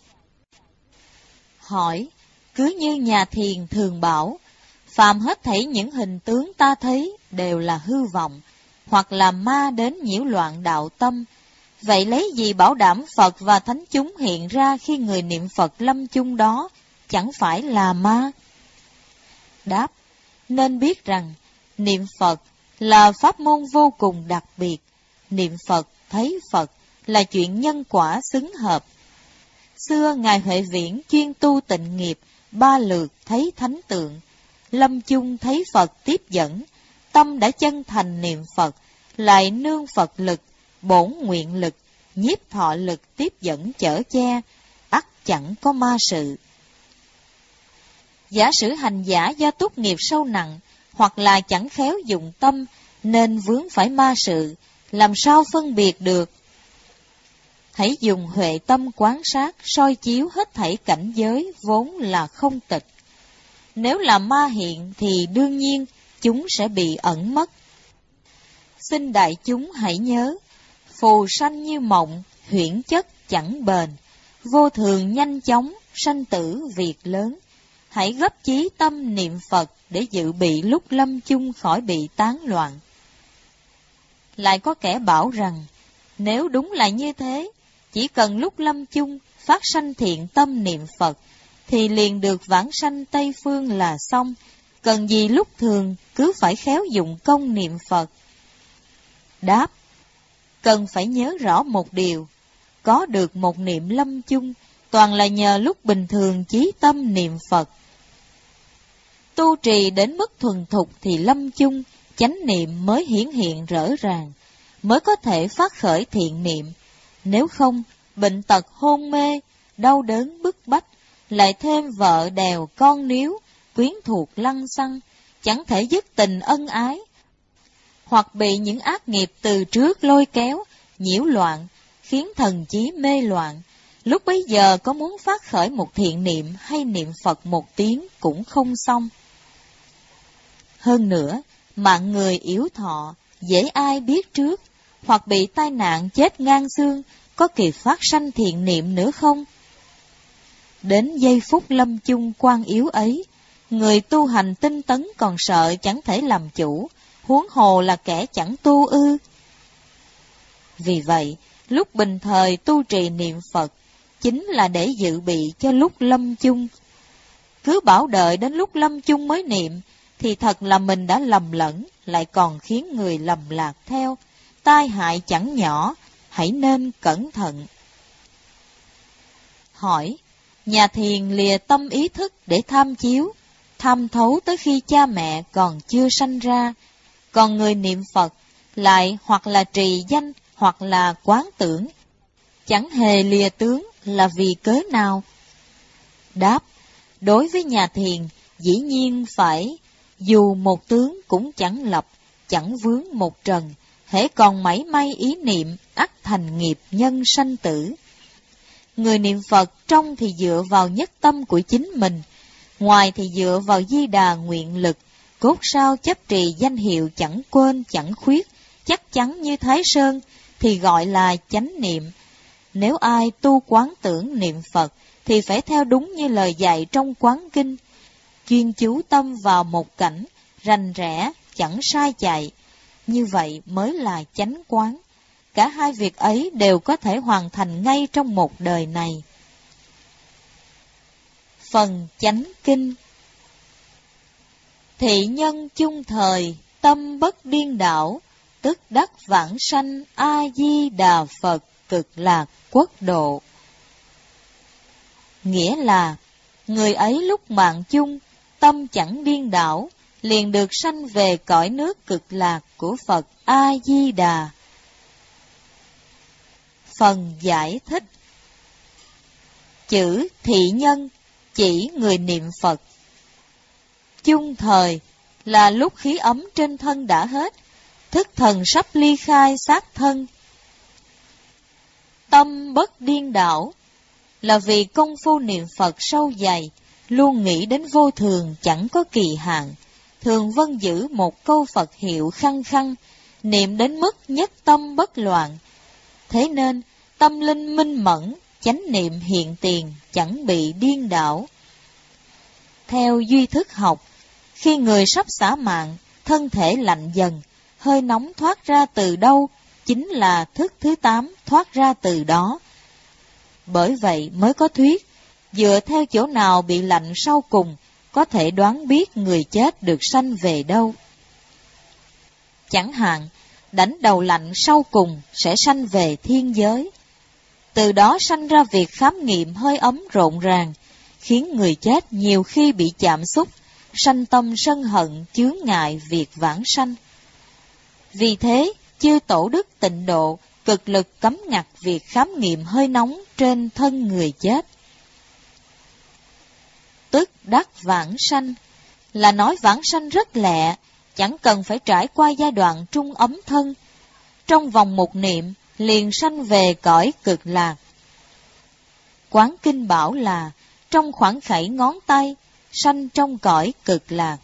Hỏi, cứ như nhà thiền thường bảo, phàm hết thảy những hình tướng ta thấy đều là hư vọng, hoặc là ma đến nhiễu loạn đạo tâm. Vậy lấy gì bảo đảm Phật và thánh chúng hiện ra khi người niệm Phật lâm chung đó chẳng phải là ma? Đáp, nên biết rằng niệm Phật là pháp môn vô cùng đặc biệt. Niệm Phật thấy Phật là chuyện nhân quả xứng hợp. Xưa Ngài Huệ Viễn chuyên tu tịnh nghiệp, 3 lượt thấy thánh tượng. Lâm chung thấy Phật tiếp dẫn, tâm đã chân thành niệm Phật, lại nương Phật lực, bổn nguyện lực, nhiếp thọ lực tiếp dẫn chở che, ắt chẳng có ma sự. Giả sử hành giả do túc nghiệp sâu nặng, hoặc là chẳng khéo dụng tâm, nên vướng phải ma sự, làm sao phân biệt được? Hãy dùng huệ tâm quán sát, soi chiếu hết thảy cảnh giới vốn là không tịch. Nếu là ma hiện thì đương nhiên chúng sẽ bị ẩn mất. Xin đại chúng hãy nhớ, phù sanh như mộng, huyễn chất chẳng bền, vô thường nhanh chóng, sanh tử việc lớn. Hãy gấp chí tâm niệm Phật để dự bị lúc lâm chung khỏi bị tán loạn. Lại có kẻ bảo rằng, nếu đúng là như thế, chỉ cần lúc lâm chung phát sanh thiện tâm niệm Phật, thì liền được vãng sanh Tây Phương là xong, cần gì lúc thường cứ phải khéo dụng công niệm Phật. Đáp, cần phải nhớ rõ một điều, có được một niệm lâm chung, toàn là nhờ lúc bình thường chí tâm niệm Phật. Tu trì đến mức thuần thục thì lâm chung, chánh niệm mới hiển hiện rõ ràng, mới có thể phát khởi thiện niệm. Nếu không, bệnh tật hôn mê, đau đớn bức bách, lại thêm vợ đèo con níu, quyến thuộc lăng xăng, chẳng thể dứt tình ân ái, hoặc bị những ác nghiệp từ trước lôi kéo, nhiễu loạn, khiến thần trí mê loạn. Lúc bấy giờ có muốn phát khởi một thiện niệm hay niệm Phật một tiếng cũng không xong. Hơn nữa, mạng người yếu thọ, dễ ai biết trước, hoặc bị tai nạn chết ngang xương, có kịp phát sanh thiện niệm nữa không? Đến giây phút lâm chung quan yếu ấy, người tu hành tinh tấn còn sợ chẳng thể làm chủ, huống hồ là kẻ chẳng tu ư. Vì vậy, lúc bình thời tu trì niệm Phật, chính là để dự bị cho lúc lâm chung. Cứ bảo đợi đến lúc lâm chung mới niệm, thì thật là mình đã lầm lẫn, lại còn khiến người lầm lạc theo, tai hại chẳng nhỏ, hãy nên cẩn thận. Hỏi, nhà thiền lìa tâm ý thức để tham chiếu, tham thấu tới khi cha mẹ còn chưa sanh ra, còn người niệm Phật lại hoặc là trì danh hoặc là quán tưởng, chẳng hề lìa tướng là vì cớ nào? Đáp, đối với nhà thiền, dĩ nhiên phải dù một tướng cũng chẳng lập, chẳng vướng một trần, hễ còn mảy may ý niệm, ắt thành nghiệp nhân sanh tử. Người niệm Phật trong thì dựa vào nhất tâm của chính mình, ngoài thì dựa vào Di Đà nguyện lực, cốt sao chấp trì danh hiệu chẳng quên chẳng khuyết, chắc chắn như Thái Sơn, thì gọi là chánh niệm. Nếu ai tu quán tưởng niệm Phật, thì phải theo đúng như lời dạy trong quán kinh, chuyên chú tâm vào một cảnh, rành rẽ, chẳng sai chạy. Như vậy mới là chánh quán. Cả hai việc ấy đều có thể hoàn thành ngay trong một đời này. Phần chánh kinh. Thị nhân chung thời, tâm bất điên đảo, tức đắc vãng sanh A-di-đà Phật cực lạc quốc độ. Nghĩa là, người ấy lúc mạng chung, tâm chẳng điên đảo, liền được sanh về cõi nước cực lạc của Phật A-di-đà. phần giải thích. Chữ thị nhân chỉ người niệm Phật. Chung thời là lúc khí ấm trên thân đã hết, thức thần sắp ly khai xác thân. Tâm bất điên đảo là vì công phu niệm Phật sâu dày, luôn nghĩ đến vô thường chẳng có kỳ hạn, thường vân giữ một câu Phật hiệu khăng khăng, niệm đến mức nhất tâm bất loạn. Thế nên tâm linh minh mẫn, chánh niệm hiện tiền, chẳng bị điên đảo. Theo duy thức học, khi người sắp xả mạng, thân thể lạnh dần, hơi nóng thoát ra từ đâu, chính là thức thứ 8 thoát ra từ đó. Bởi vậy mới có thuyết, dựa theo chỗ nào bị lạnh sau cùng, có thể đoán biết người chết được sanh về đâu. Chẳng hạn, đánh đầu lạnh sau cùng sẽ sanh về thiên giới. Từ đó sanh ra việc khám nghiệm hơi ấm rộn ràng, khiến người chết nhiều khi bị chạm xúc, sanh tâm sân hận chướng ngại việc vãng sanh. Vì thế, chư tổ đức Tịnh Độ cực lực cấm ngặt việc khám nghiệm hơi nóng trên thân người chết. Tức đắc vãng sanh là nói vãng sanh rất lẹ, chẳng cần phải trải qua giai đoạn trung ấm thân. Trong vòng một niệm, liền sanh về cõi cực lạc. Quán kinh bảo là trong khoảng khẩy ngón tay, sanh trong cõi cực lạc.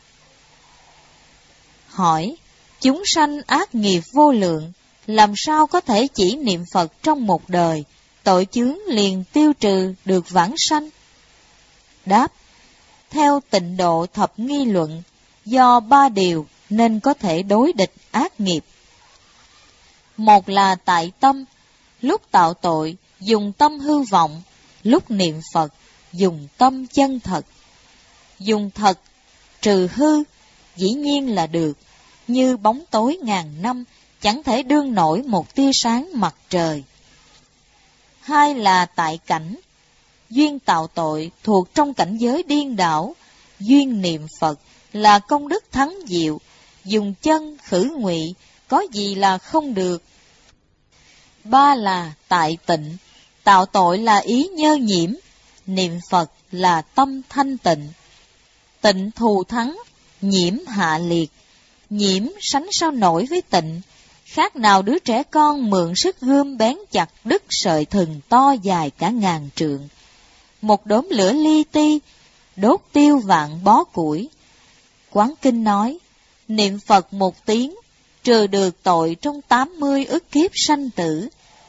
Hỏi, chúng sanh ác nghiệp vô lượng, làm sao có thể chỉ niệm Phật trong một đời, tội chướng liền tiêu trừ được vãng sanh? Đáp, theo Tịnh Độ thập nghi luận, do 3 điều nên có thể đối địch ác nghiệp. Một là tại tâm, lúc tạo tội dùng tâm hư vọng, lúc niệm Phật dùng tâm chân thật. Dùng thật trừ hư dĩ nhiên là được, như bóng tối ngàn năm chẳng thể đương nổi một tia sáng mặt trời. Hai là tại cảnh, duyên tạo tội thuộc trong cảnh giới điên đảo, duyên niệm Phật là công đức thắng diệu, dùng chân khử ngụy có gì là không được. Ba là tại tịnh, tạo tội là ý nhơ nhiễm, niệm Phật là tâm thanh tịnh. Tịnh thù thắng, nhiễm hạ liệt, nhiễm sánh sao nổi với tịnh, khác nào đứa trẻ con mượn sức gươm bén chặt đứt sợi thừng to dài cả ngàn trượng. Một đốm lửa li ti, đốt tiêu vạn bó củi. Quán kinh nói, niệm Phật một tiếng, trừ được tội trong 80 ức kiếp sanh tử.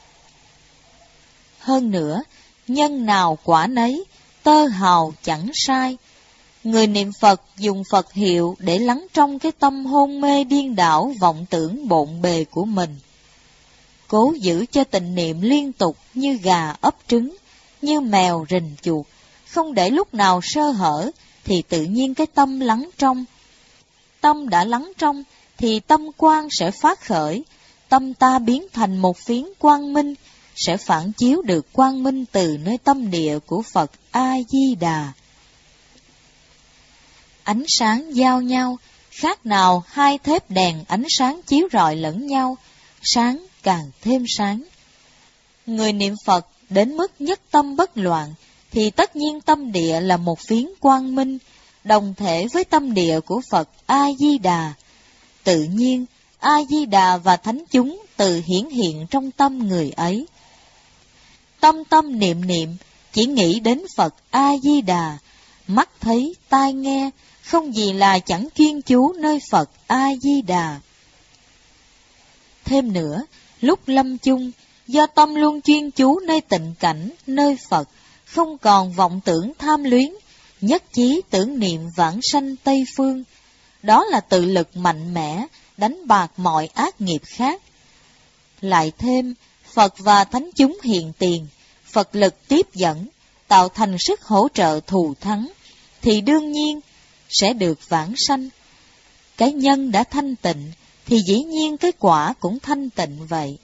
Hơn nữa, nhân nào quả nấy, tơ hào chẳng sai. Người niệm Phật dùng Phật hiệu để lắng trong cái tâm hôn mê điên đảo vọng tưởng bộn bề của mình. Cố giữ cho tịnh niệm liên tục như gà ấp trứng, như mèo rình chuột, không để lúc nào sơ hở, thì tự nhiên cái tâm lắng trong. Tâm đã lắng trong, thì tâm quang sẽ phát khởi, tâm ta biến thành một phiến quang minh, sẽ phản chiếu được quang minh từ nơi tâm địa của Phật A-di-đà. Ánh sáng giao nhau, khác nào hai thép đèn ánh sáng chiếu rọi lẫn nhau, sáng càng thêm sáng. Người niệm Phật đến mức nhất tâm bất loạn, thì tất nhiên tâm địa là một phiến quang minh, đồng thể với tâm địa của Phật A-di-đà. Tự nhiên, A-di-đà và thánh chúng tự hiển hiện trong tâm người ấy. Tâm tâm niệm niệm, chỉ nghĩ đến Phật A-di-đà, mắt thấy, tai nghe, không gì là chẳng chuyên chú nơi Phật A-di-đà. Thêm nữa, lúc lâm chung, do tâm luôn chuyên chú nơi tịnh cảnh, nơi Phật, không còn vọng tưởng tham luyến, nhất chí tưởng niệm vãng sanh Tây Phương. Đó là tự lực mạnh mẽ, đánh bạc mọi ác nghiệp khác. Lại thêm, Phật và thánh chúng hiện tiền, Phật lực tiếp dẫn, tạo thành sức hỗ trợ thù thắng, thì đương nhiên sẽ được vãng sanh. Cái nhân đã thanh tịnh, thì dĩ nhiên cái quả cũng thanh tịnh vậy.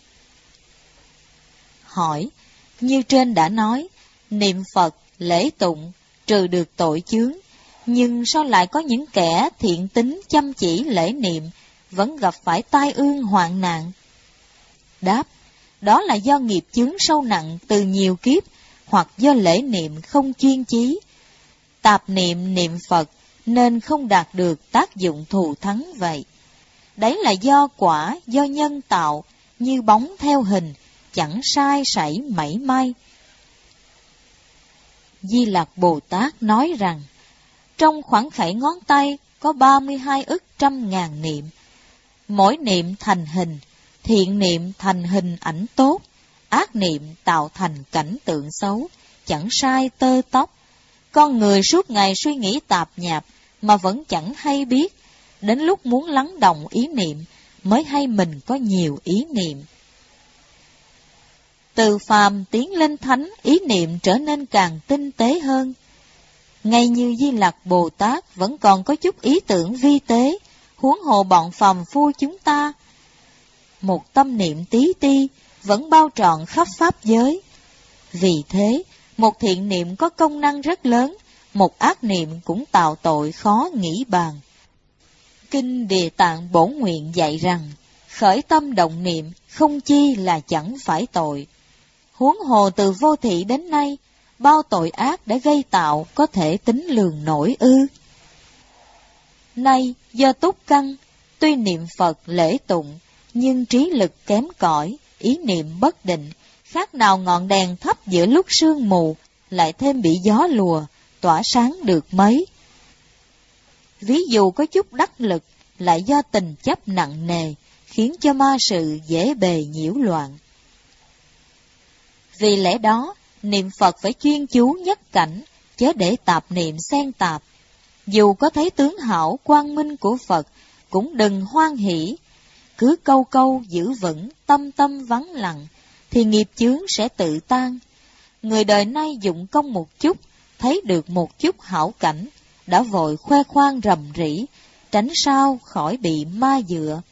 Hỏi, như trên đã nói, niệm Phật, lễ tụng, trừ được tội chướng, nhưng sao lại có những kẻ thiện tính chăm chỉ lễ niệm, vẫn gặp phải tai ương hoạn nạn? Đáp, đó là do nghiệp chướng sâu nặng từ nhiều kiếp, hoặc do lễ niệm không chuyên chí. Tạp niệm niệm Phật nên không đạt được tác dụng thù thắng vậy. Đấy là do quả, do nhân tạo, như bóng theo hình, chẳng sai sảy mảy may. Di Lặc Bồ Tát nói rằng, trong khoảng khẩy ngón tay có 32 ức trăm ngàn niệm. Mỗi niệm thành hình, thiện niệm thành hình ảnh tốt, ác niệm tạo thành cảnh tượng xấu, chẳng sai tơ tóc. Con người suốt ngày suy nghĩ tạp nhạp mà vẫn chẳng hay biết, đến lúc muốn lắng động ý niệm mới hay mình có nhiều ý niệm. Từ phàm tiến lên thánh, ý niệm trở nên càng tinh tế hơn. Ngay như Di Lặc Bồ Tát vẫn còn có chút ý tưởng vi tế, huống hồ bọn phàm phu chúng ta. Một tâm niệm tí ti vẫn bao trọn khắp pháp giới. Vì thế, một thiện niệm có công năng rất lớn, một ác niệm cũng tạo tội khó nghĩ bàn. Kinh Địa Tạng Bổn Nguyện dạy rằng, khởi tâm động niệm không chi là chẳng phải tội. Huống hồ từ vô thị đến nay, bao tội ác đã gây tạo có thể tính lường nổi ư? Nay do túc căn, tuy niệm Phật lễ tụng, nhưng trí lực kém cỏi, ý niệm bất định, khác nào ngọn đèn thấp giữa lúc sương mù, lại thêm bị gió lùa, tỏa sáng được mấy. Ví dụ có chút đắc lực, lại do tình chấp nặng nề, khiến cho ma sự dễ bề nhiễu loạn. Vì lẽ đó, niệm Phật phải chuyên chú nhất cảnh, chớ để tạp niệm xen tạp. Dù có thấy tướng hảo quang minh của Phật, cũng đừng hoan hỷ. Cứ câu câu giữ vững, tâm tâm vắng lặng, thì nghiệp chướng sẽ tự tan. Người đời nay dụng công một chút, thấy được một chút hảo cảnh, đã vội khoe khoang rầm rĩ, tránh sao khỏi bị ma dựa.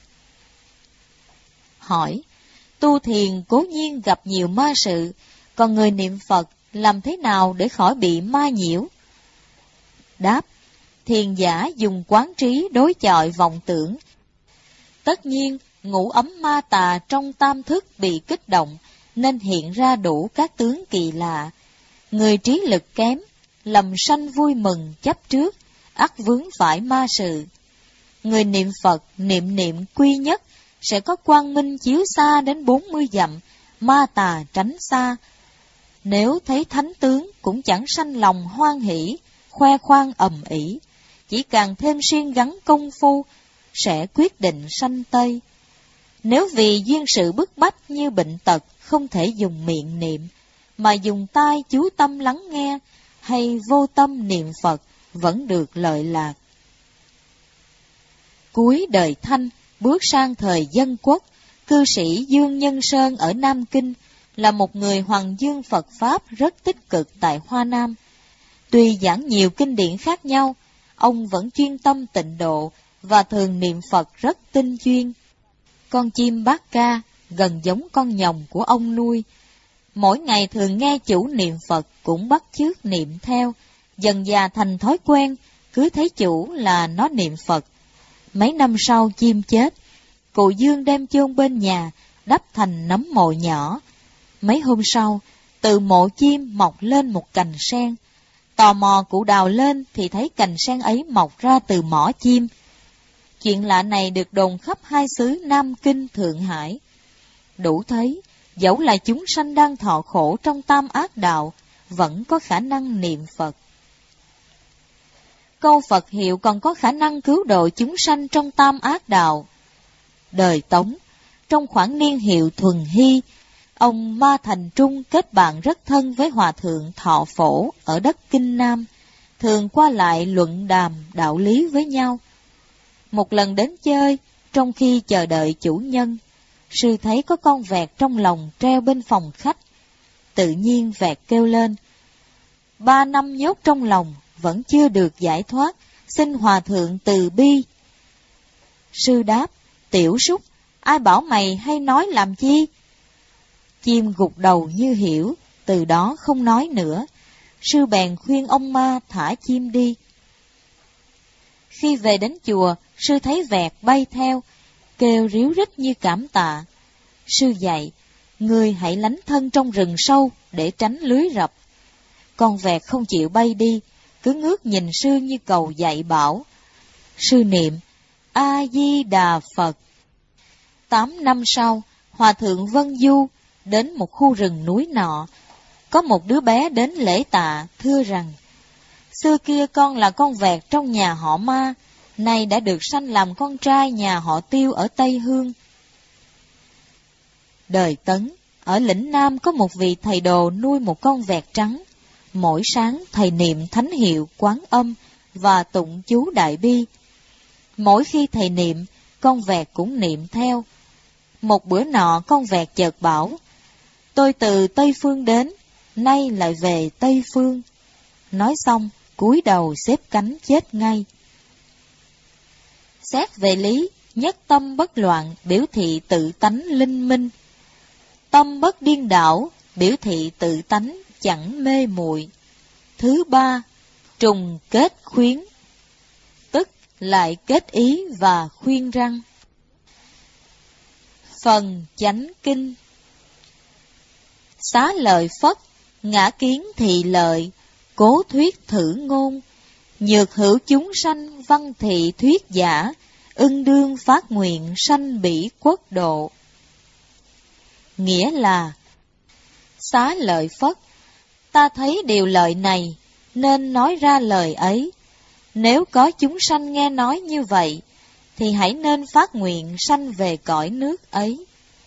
Hỏi, tu thiền cố nhiên gặp nhiều ma sự, còn người niệm Phật làm thế nào để khỏi bị ma nhiễu? Đáp, thiền giả dùng quán trí đối chọi vọng tưởng. Tất nhiên, ngũ ấm ma tà trong tam thức bị kích động, nên hiện ra đủ các tướng kỳ lạ. Người trí lực kém, lầm sanh vui mừng chấp trước, ắt vướng phải ma sự. Người niệm Phật niệm niệm quy nhất, sẽ có quang minh chiếu xa đến 40 dặm, ma tà tránh xa. Nếu thấy thánh tướng cũng chẳng sanh lòng hoan hỷ, khoe khoang ầm ĩ, chỉ càng thêm siêng gắng công phu, sẽ quyết định sanh tây. Nếu vì duyên sự bức bách như bệnh tật không thể dùng miệng niệm, mà dùng tai chú tâm lắng nghe, hay vô tâm niệm Phật, vẫn được lợi lạc. Cuối đời Thanh, bước sang thời Dân Quốc, cư sĩ Dương Nhân Sơn ở Nam Kinh là một người hoằng dương Phật Pháp rất tích cực tại Hoa Nam. Tuy giảng nhiều kinh điển khác nhau, ông vẫn chuyên tâm tịnh độ và thường niệm Phật rất tinh chuyên. Con chim bát ca gần giống con nhồng của ông nuôi. Mỗi ngày thường nghe chủ niệm Phật cũng bắt chước niệm theo, dần dà thành thói quen, cứ thấy chủ là nó niệm Phật. Mấy năm sau chim chết, cụ Dương đem chôn bên nhà, đắp thành nấm mộ nhỏ. Mấy hôm sau, từ mộ chim mọc lên một cành sen. Tò mò cụ đào lên thì thấy cành sen ấy mọc ra từ mỏ chim. Chuyện lạ này được đồn khắp hai xứ Nam Kinh, Thượng Hải. Đủ thấy, dẫu là chúng sanh đang thọ khổ trong tam ác đạo, vẫn có khả năng niệm Phật. Câu Phật hiệu còn có khả năng cứu độ chúng sanh trong tam ác đạo. Đời Tống, trong khoảng niên hiệu Thuần Hy, ông Ma Thành Trung kết bạn rất thân với Hòa Thượng Thọ Phổ ở đất Kinh Nam, thường qua lại luận đàm đạo lý với nhau. Một lần đến chơi, trong khi chờ đợi chủ nhân, sư thấy có con vẹt trong lồng treo bên phòng khách. Tự nhiên vẹt kêu lên, 3 năm nhốt trong lòng, vẫn chưa được giải thoát, xin Hòa Thượng từ bi. Sư đáp, tiểu súc, ai bảo mày hay nói làm chi? Chim gục đầu như hiểu, từ đó không nói nữa. Sư bèn khuyên ông ma thả chim đi. Khi về đến chùa, sư thấy vẹt bay theo, kêu ríu rít như cảm tạ. Sư dạy, ngươi hãy lánh thân trong rừng sâu để tránh lưới rập. Con vẹt không chịu bay đi, cứ ngước nhìn sư như cầu dạy bảo. Sư niệm A-di-đà Phật. 8 năm sau, Hòa thượng Vân Du đến một khu rừng núi nọ. Có một đứa bé đến lễ tạ, thưa rằng: xưa kia con là con vẹt trong nhà họ Ma, nay đã được sanh làm con trai nhà họ Tiêu ở Tây Hương. Đời Tấn, ở lĩnh Nam có một vị thầy đồ nuôi một con vẹt trắng. Mỗi sáng thầy niệm thánh hiệu Quán Âm và tụng chú Đại Bi. Mỗi khi thầy niệm, con vẹt cũng niệm theo. Một bữa nọ con vẹt chợt bảo: tôi từ Tây Phương đến, nay lại về Tây Phương. Nói xong, cúi đầu xếp cánh chết ngay. Xét về lý, nhất tâm bất loạn biểu thị tự tánh linh minh. Tâm bất điên đảo biểu thị tự tánh chẳng mê muội. Thứ ba, trùng kết khuyến, tức lại kết ý và khuyên răng. Phần chánh kinh. Xá lợi Phất, ngã kiến thị lợi, cố thuyết thử ngôn. Nhược hữu chúng sanh văn thị thuyết giả, ưng đương phát nguyện sanh bỉ quốc độ. Nghĩa là: Xá lợi Phất, ta thấy điều lợi này, nên nói ra lời ấy. Nếu có chúng sanh nghe nói như vậy, thì hãy nên phát nguyện sanh về cõi nước ấy.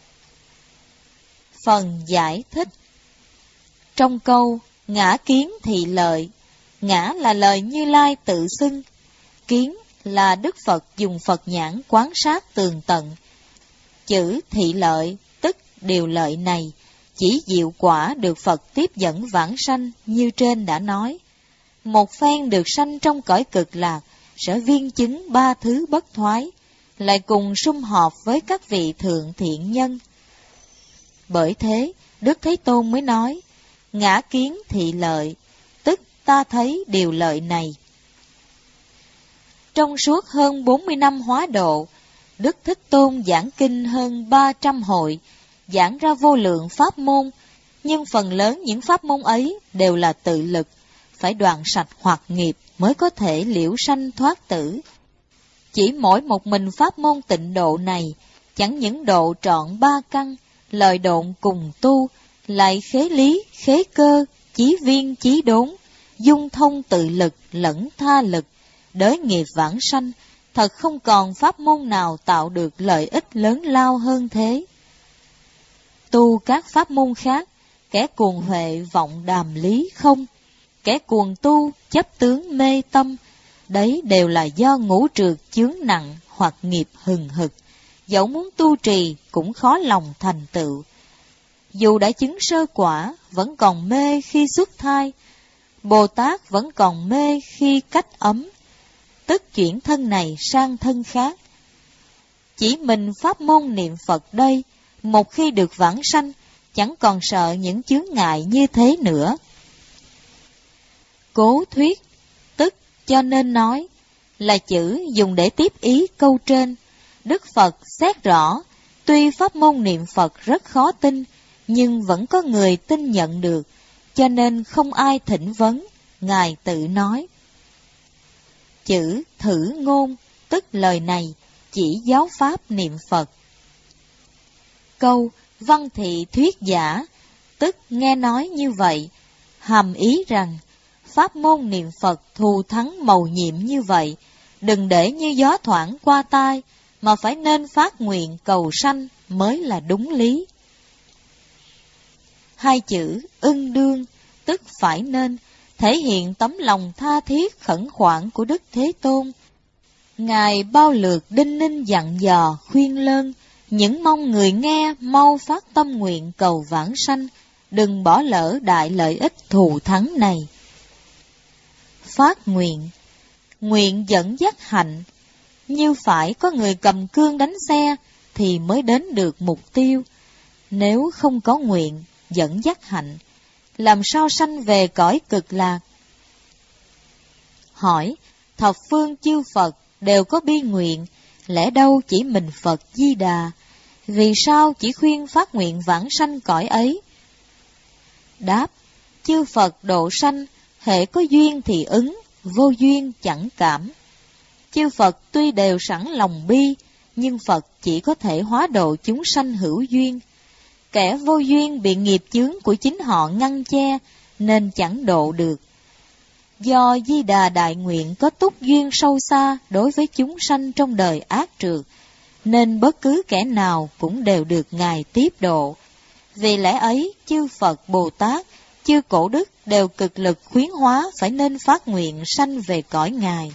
Phần giải thích. Trong câu ngã kiến thị lợi, ngã là lời Như Lai tự xưng, kiến là Đức Phật dùng Phật nhãn quan sát tường tận. Chữ thị lợi, tức điều lợi này, chỉ diệu quả được Phật tiếp dẫn vãng sanh như trên đã nói. Một phen được sanh trong cõi cực lạc, sẽ viên chứng 3 thứ bất thoái, lại cùng sum họp với các vị thượng thiện nhân. Bởi thế, Đức Thế Tôn mới nói, ngã kiến thị lợi, tức ta thấy điều lợi này. Trong suốt hơn 40 năm hóa độ, Đức Thích Tôn giảng kinh hơn 300 hội, giảng ra vô lượng pháp môn, nhưng phần lớn những pháp môn ấy đều là tự lực, phải đoạn sạch hoặc nghiệp mới có thể liễu sanh thoát tử. Chỉ mỗi một mình pháp môn tịnh độ này, chẳng những độ trọn 3 căn, lời độn cùng tu, lại khế lý, khế cơ, chí viên, chí đốn, dung thông tự lực lẫn tha lực, đới nghiệp vãng sanh, thật không còn pháp môn nào tạo được lợi ích lớn lao hơn thế. Tu các pháp môn khác, kẻ cuồng huệ vọng đàm lý không, kẻ cuồng tu chấp tướng mê tâm, đấy đều là do ngũ trược chướng nặng hoặc nghiệp hừng hực, dẫu muốn tu trì cũng khó lòng thành tựu. Dù đã chứng sơ quả, vẫn còn mê khi xuất thai, Bồ Tát vẫn còn mê khi cách ấm, tức chuyển thân này sang thân khác. Chỉ mình pháp môn niệm Phật đây, một khi được vãng sanh, chẳng còn sợ những chướng ngại như thế nữa. Cố thuyết, tức cho nên nói, là chữ dùng để tiếp ý câu trên. Đức Phật xét rõ, tuy pháp môn niệm Phật rất khó tin, nhưng vẫn có người tin nhận được, cho nên không ai thỉnh vấn, Ngài tự nói. Chữ thử ngôn, tức lời này, chỉ giáo pháp niệm Phật. Câu văn thị thuyết giả, tức nghe nói như vậy, hàm ý rằng, pháp môn niệm Phật thù thắng mầu nhiệm như vậy, đừng để như gió thoảng qua tai, mà phải nên phát nguyện cầu sanh mới là đúng lý. Hai chữ ưng đương, tức phải nên, thể hiện tấm lòng tha thiết khẩn khoản của Đức Thế Tôn. Ngài bao lượt đinh ninh dặn dò khuyên lơn, những mong người nghe mau phát tâm nguyện cầu vãng sanh, đừng bỏ lỡ đại lợi ích thù thắng này. Phát nguyện, nguyện dẫn dắt hạnh, như phải có người cầm cương đánh xe thì mới đến được mục tiêu. Nếu không có nguyện dẫn dắt hạnh, làm sao sanh về cõi cực lạc? Hỏi, thập phương chư Phật đều có bi nguyện, lẽ đâu chỉ mình Phật Di Đà? vì sao chỉ khuyên phát nguyện vãng sanh cõi ấy? Đáp: chư Phật độ sanh, hễ có duyên thì ứng, vô duyên chẳng cảm. Chư Phật tuy đều sẵn lòng bi, nhưng Phật chỉ có thể hóa độ chúng sanh hữu duyên. Kẻ vô duyên bị nghiệp chướng của chính họ ngăn che, nên chẳng độ được. Do Di Đà Đại Nguyện có túc duyên sâu xa đối với chúng sanh trong đời ác trượt, nên bất cứ kẻ nào cũng đều được Ngài tiếp độ. Vì lẽ ấy, chư Phật Bồ Tát, chư Cổ Đức đều cực lực khuyến hóa phải nên phát nguyện sanh về cõi Ngài.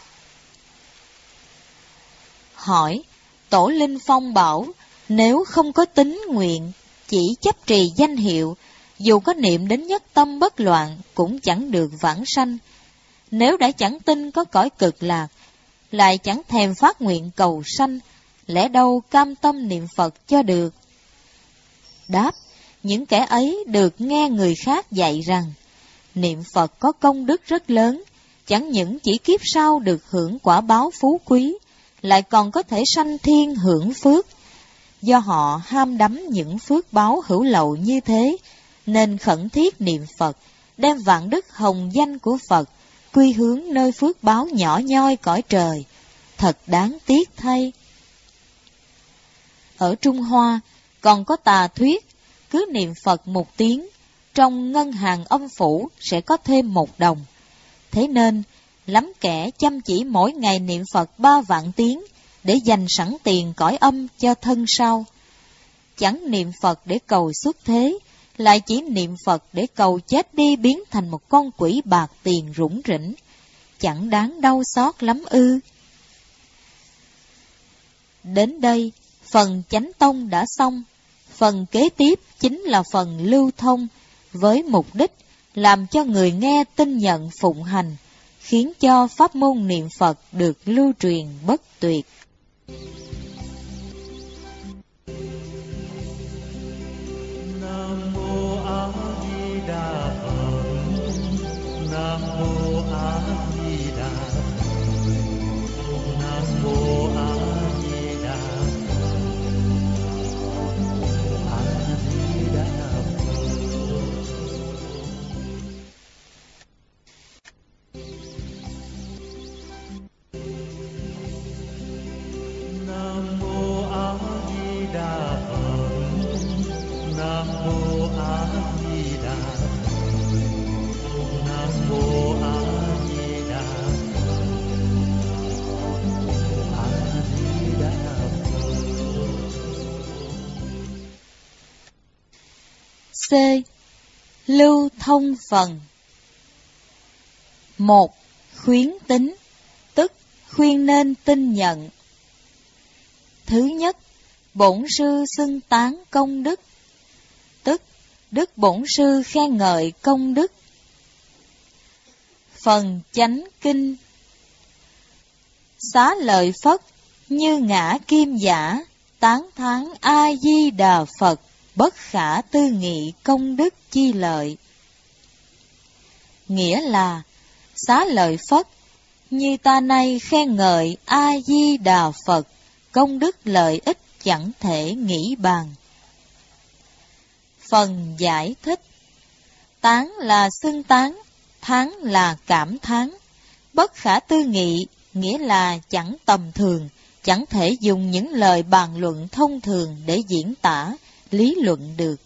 Hỏi: Tổ Linh Phong bảo, nếu không có tín nguyện, chỉ chấp trì danh hiệu, dù có niệm đến nhất tâm bất loạn cũng chẳng được vãng sanh. Nếu đã chẳng tin có cõi cực lạc, lại chẳng thèm phát nguyện cầu sanh, lẽ đâu cam tâm niệm Phật cho được? Đáp: những kẻ ấy được nghe người khác dạy rằng, niệm Phật có công đức rất lớn, chẳng những chỉ kiếp sau được hưởng quả báo phú quý, lại còn có thể sanh thiên hưởng phước. Do họ ham đắm những phước báo hữu lậu như thế, nên khẩn thiết niệm Phật, đem vạn đức hồng danh của Phật quy hướng nơi phước báo nhỏ nhoi cõi trời. Thật đáng tiếc thay. Ở Trung Hoa còn có tà thuyết, cứ niệm Phật 1 tiếng, trong ngân hàng âm phủ sẽ có thêm 1 đồng. Thế nên, lắm kẻ chăm chỉ mỗi ngày niệm Phật 3 vạn tiếng, để dành sẵn tiền cõi âm cho thân sau. Chẳng niệm Phật để cầu xuất thế, lại chỉ niệm Phật để cầu chết đi biến thành một con quỷ bạc tiền rủng rỉnh. Chẳng đáng đau xót lắm ư? Đến đây, phần chánh tông đã xong. Phần kế tiếp chính là phần lưu thông, với mục đích làm cho người nghe tin nhận phụng hành, khiến cho pháp môn niệm Phật được lưu truyền bất tuyệt. Nam mô A Di Đà Phật. Nam mô A Di Đà Phật. Nam mô A Di Đà Phật. A Di Đà Phật. Nam mô A Di Đà Phật. Nam mô A Di Đà Phật. Nam mô A Di Đà Phật. A Di Đà C. Lưu thông phần. 1. Khuyến tín, tức khuyên nên tin nhận. Thứ nhất, bổn sư xưng tán công đức, tức đức bổn sư khen ngợi công đức. Phần chánh kinh. Xá lợi Phất như ngã kim giả, tán thán A Di Đà Phật, bất khả tư nghị công đức chi lợi. Nghĩa là, xá lợi Phất như ta nay khen ngợi A Di Đà Phật, công đức lợi ích chẳng thể nghĩ bàn. Phần giải thích. Tán là xưng tán, thán là cảm thán. Bất khả tư nghị nghĩa là chẳng tầm thường, chẳng thể dùng những lời bàn luận thông thường để diễn tả, lý luận được.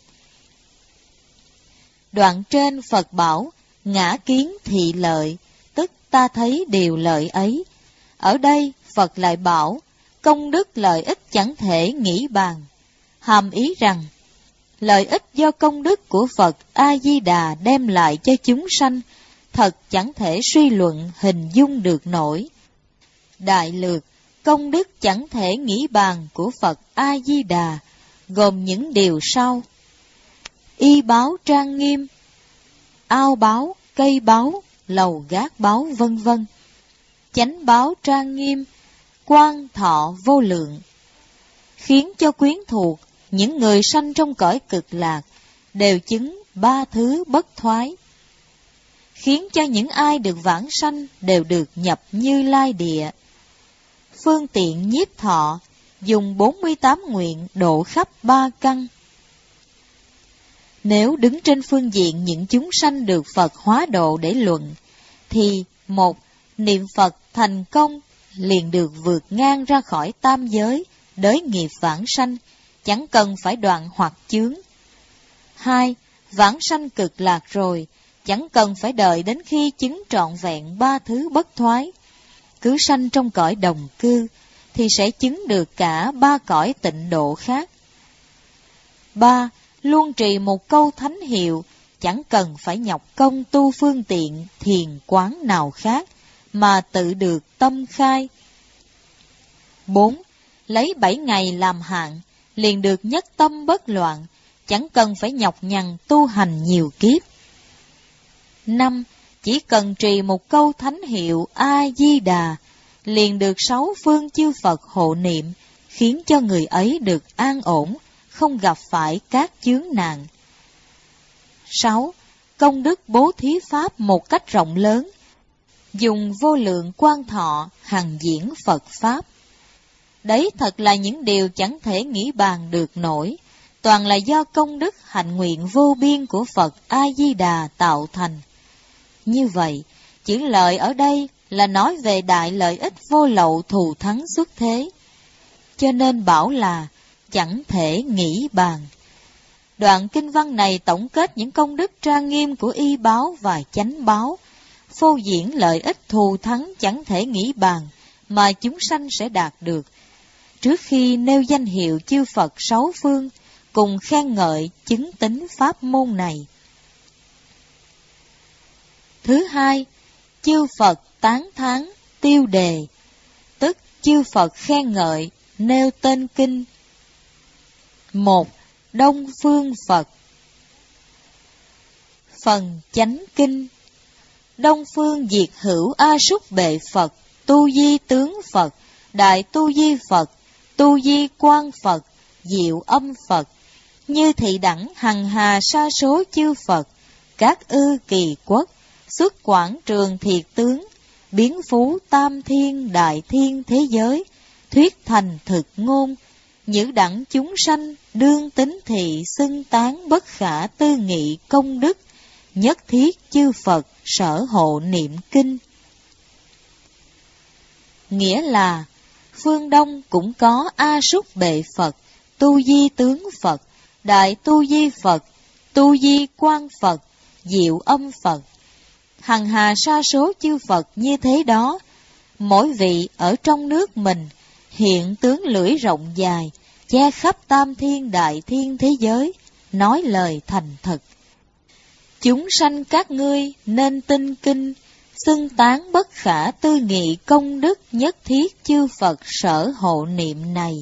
Đoạn trên Phật bảo, ngã kiến thị lợi, tức ta thấy điều lợi ấy. Ở đây Phật lại bảo, công đức lợi ích chẳng thể nghĩ bàn. Hàm ý rằng, lợi ích do công đức của Phật A-di-đà đem lại cho chúng sanh, thật chẳng thể suy luận hình dung được nổi. Đại lược, công đức chẳng thể nghĩ bàn của Phật A-di-đà, gồm những điều sau. Y báo trang nghiêm, ao báo, cây báo, lầu gác báo vân vân. Chánh báo trang nghiêm, quan thọ vô lượng, khiến cho quyến thuộc, những người sanh trong cõi cực lạc, đều chứng 3 thứ bất thoái. Khiến cho những ai được vãng sanh đều được nhập Như Lai địa. Phương tiện nhiếp thọ, dùng 48 nguyện độ khắp 3 căn. Nếu đứng trên phương diện những chúng sanh được Phật hóa độ để luận, thì 1. Niệm Phật thành công liền được vượt ngang ra khỏi tam giới, đới nghiệp vãng sanh, chẳng cần phải đoạn hoặc chướng. 2. Vãng sanh cực lạc rồi, chẳng cần phải đợi đến khi chứng trọn vẹn 3 thứ bất thoái. Cứ sanh trong cõi đồng cư, thì sẽ chứng được cả 3 cõi tịnh độ khác. 3. Luôn trì một câu thánh hiệu, chẳng cần phải nhọc công tu phương tiện thiền quán nào khác, mà tự được tâm khai. 4. Lấy 7 ngày làm hạn, liền được nhất tâm bất loạn, chẳng cần phải nhọc nhằn tu hành nhiều kiếp. 5. Chỉ cần trì một câu thánh hiệu A-di-đà, liền được 6 phương chư Phật hộ niệm, khiến cho người ấy được an ổn, không gặp phải các chướng nạn. 6. Công đức bố thí pháp một cách rộng lớn, dùng vô lượng quan thọ hằng diễn Phật Pháp. Đấy thật là những điều chẳng thể nghĩ bàn được nổi, toàn là do công đức hạnh nguyện vô biên của Phật A-di-đà tạo thành. Như vậy, chữ lợi ở đây là nói về đại lợi ích vô lậu thù thắng xuất thế, cho nên bảo là chẳng thể nghĩ bàn. Đoạn kinh văn này tổng kết những công đức trang nghiêm của y báo và chánh báo, phô diễn lợi ích thù thắng chẳng thể nghĩ bàn mà chúng sanh sẽ đạt được, trước khi nêu danh hiệu chư Phật 6 phương, cùng khen ngợi chứng tín pháp môn này. Thứ hai, chư Phật tán thán tiêu đề, tức chư Phật khen ngợi nêu tên kinh. 1. Đông Phương Phật. Phần chánh kinh. Đông phương diệt hữu A Súc Bệ Phật, Tu Di Tướng Phật, Đại Tu Di Phật, Tu Di Quang Phật, Diệu Âm Phật, như thị đẳng hằng hà sa số chư Phật, các ư kỳ quốc, xuất quảng trường thiệt tướng, biến phú tam thiên đại thiên thế giới, thuyết thành thực ngôn, nhữ đẳng chúng sanh, đương tính thị xưng tán bất khả tư nghị công đức, nhất thiết chư Phật sở hộ niệm kinh. Nghĩa là, phương Đông cũng có A Súc Bệ Phật, Tu Di Tướng Phật, Đại Tu Di Phật, Tu Di Quang Phật, Diệu Âm Phật. Hằng hà sa số chư Phật như thế đó, mỗi vị ở trong nước mình, hiện tướng lưỡi rộng dài, che khắp tam thiên đại thiên thế giới, nói lời thành thật. Chúng sanh các ngươi nên tin kinh, xưng tán bất khả tư nghị công đức nhất thiết chư Phật sở hộ niệm này.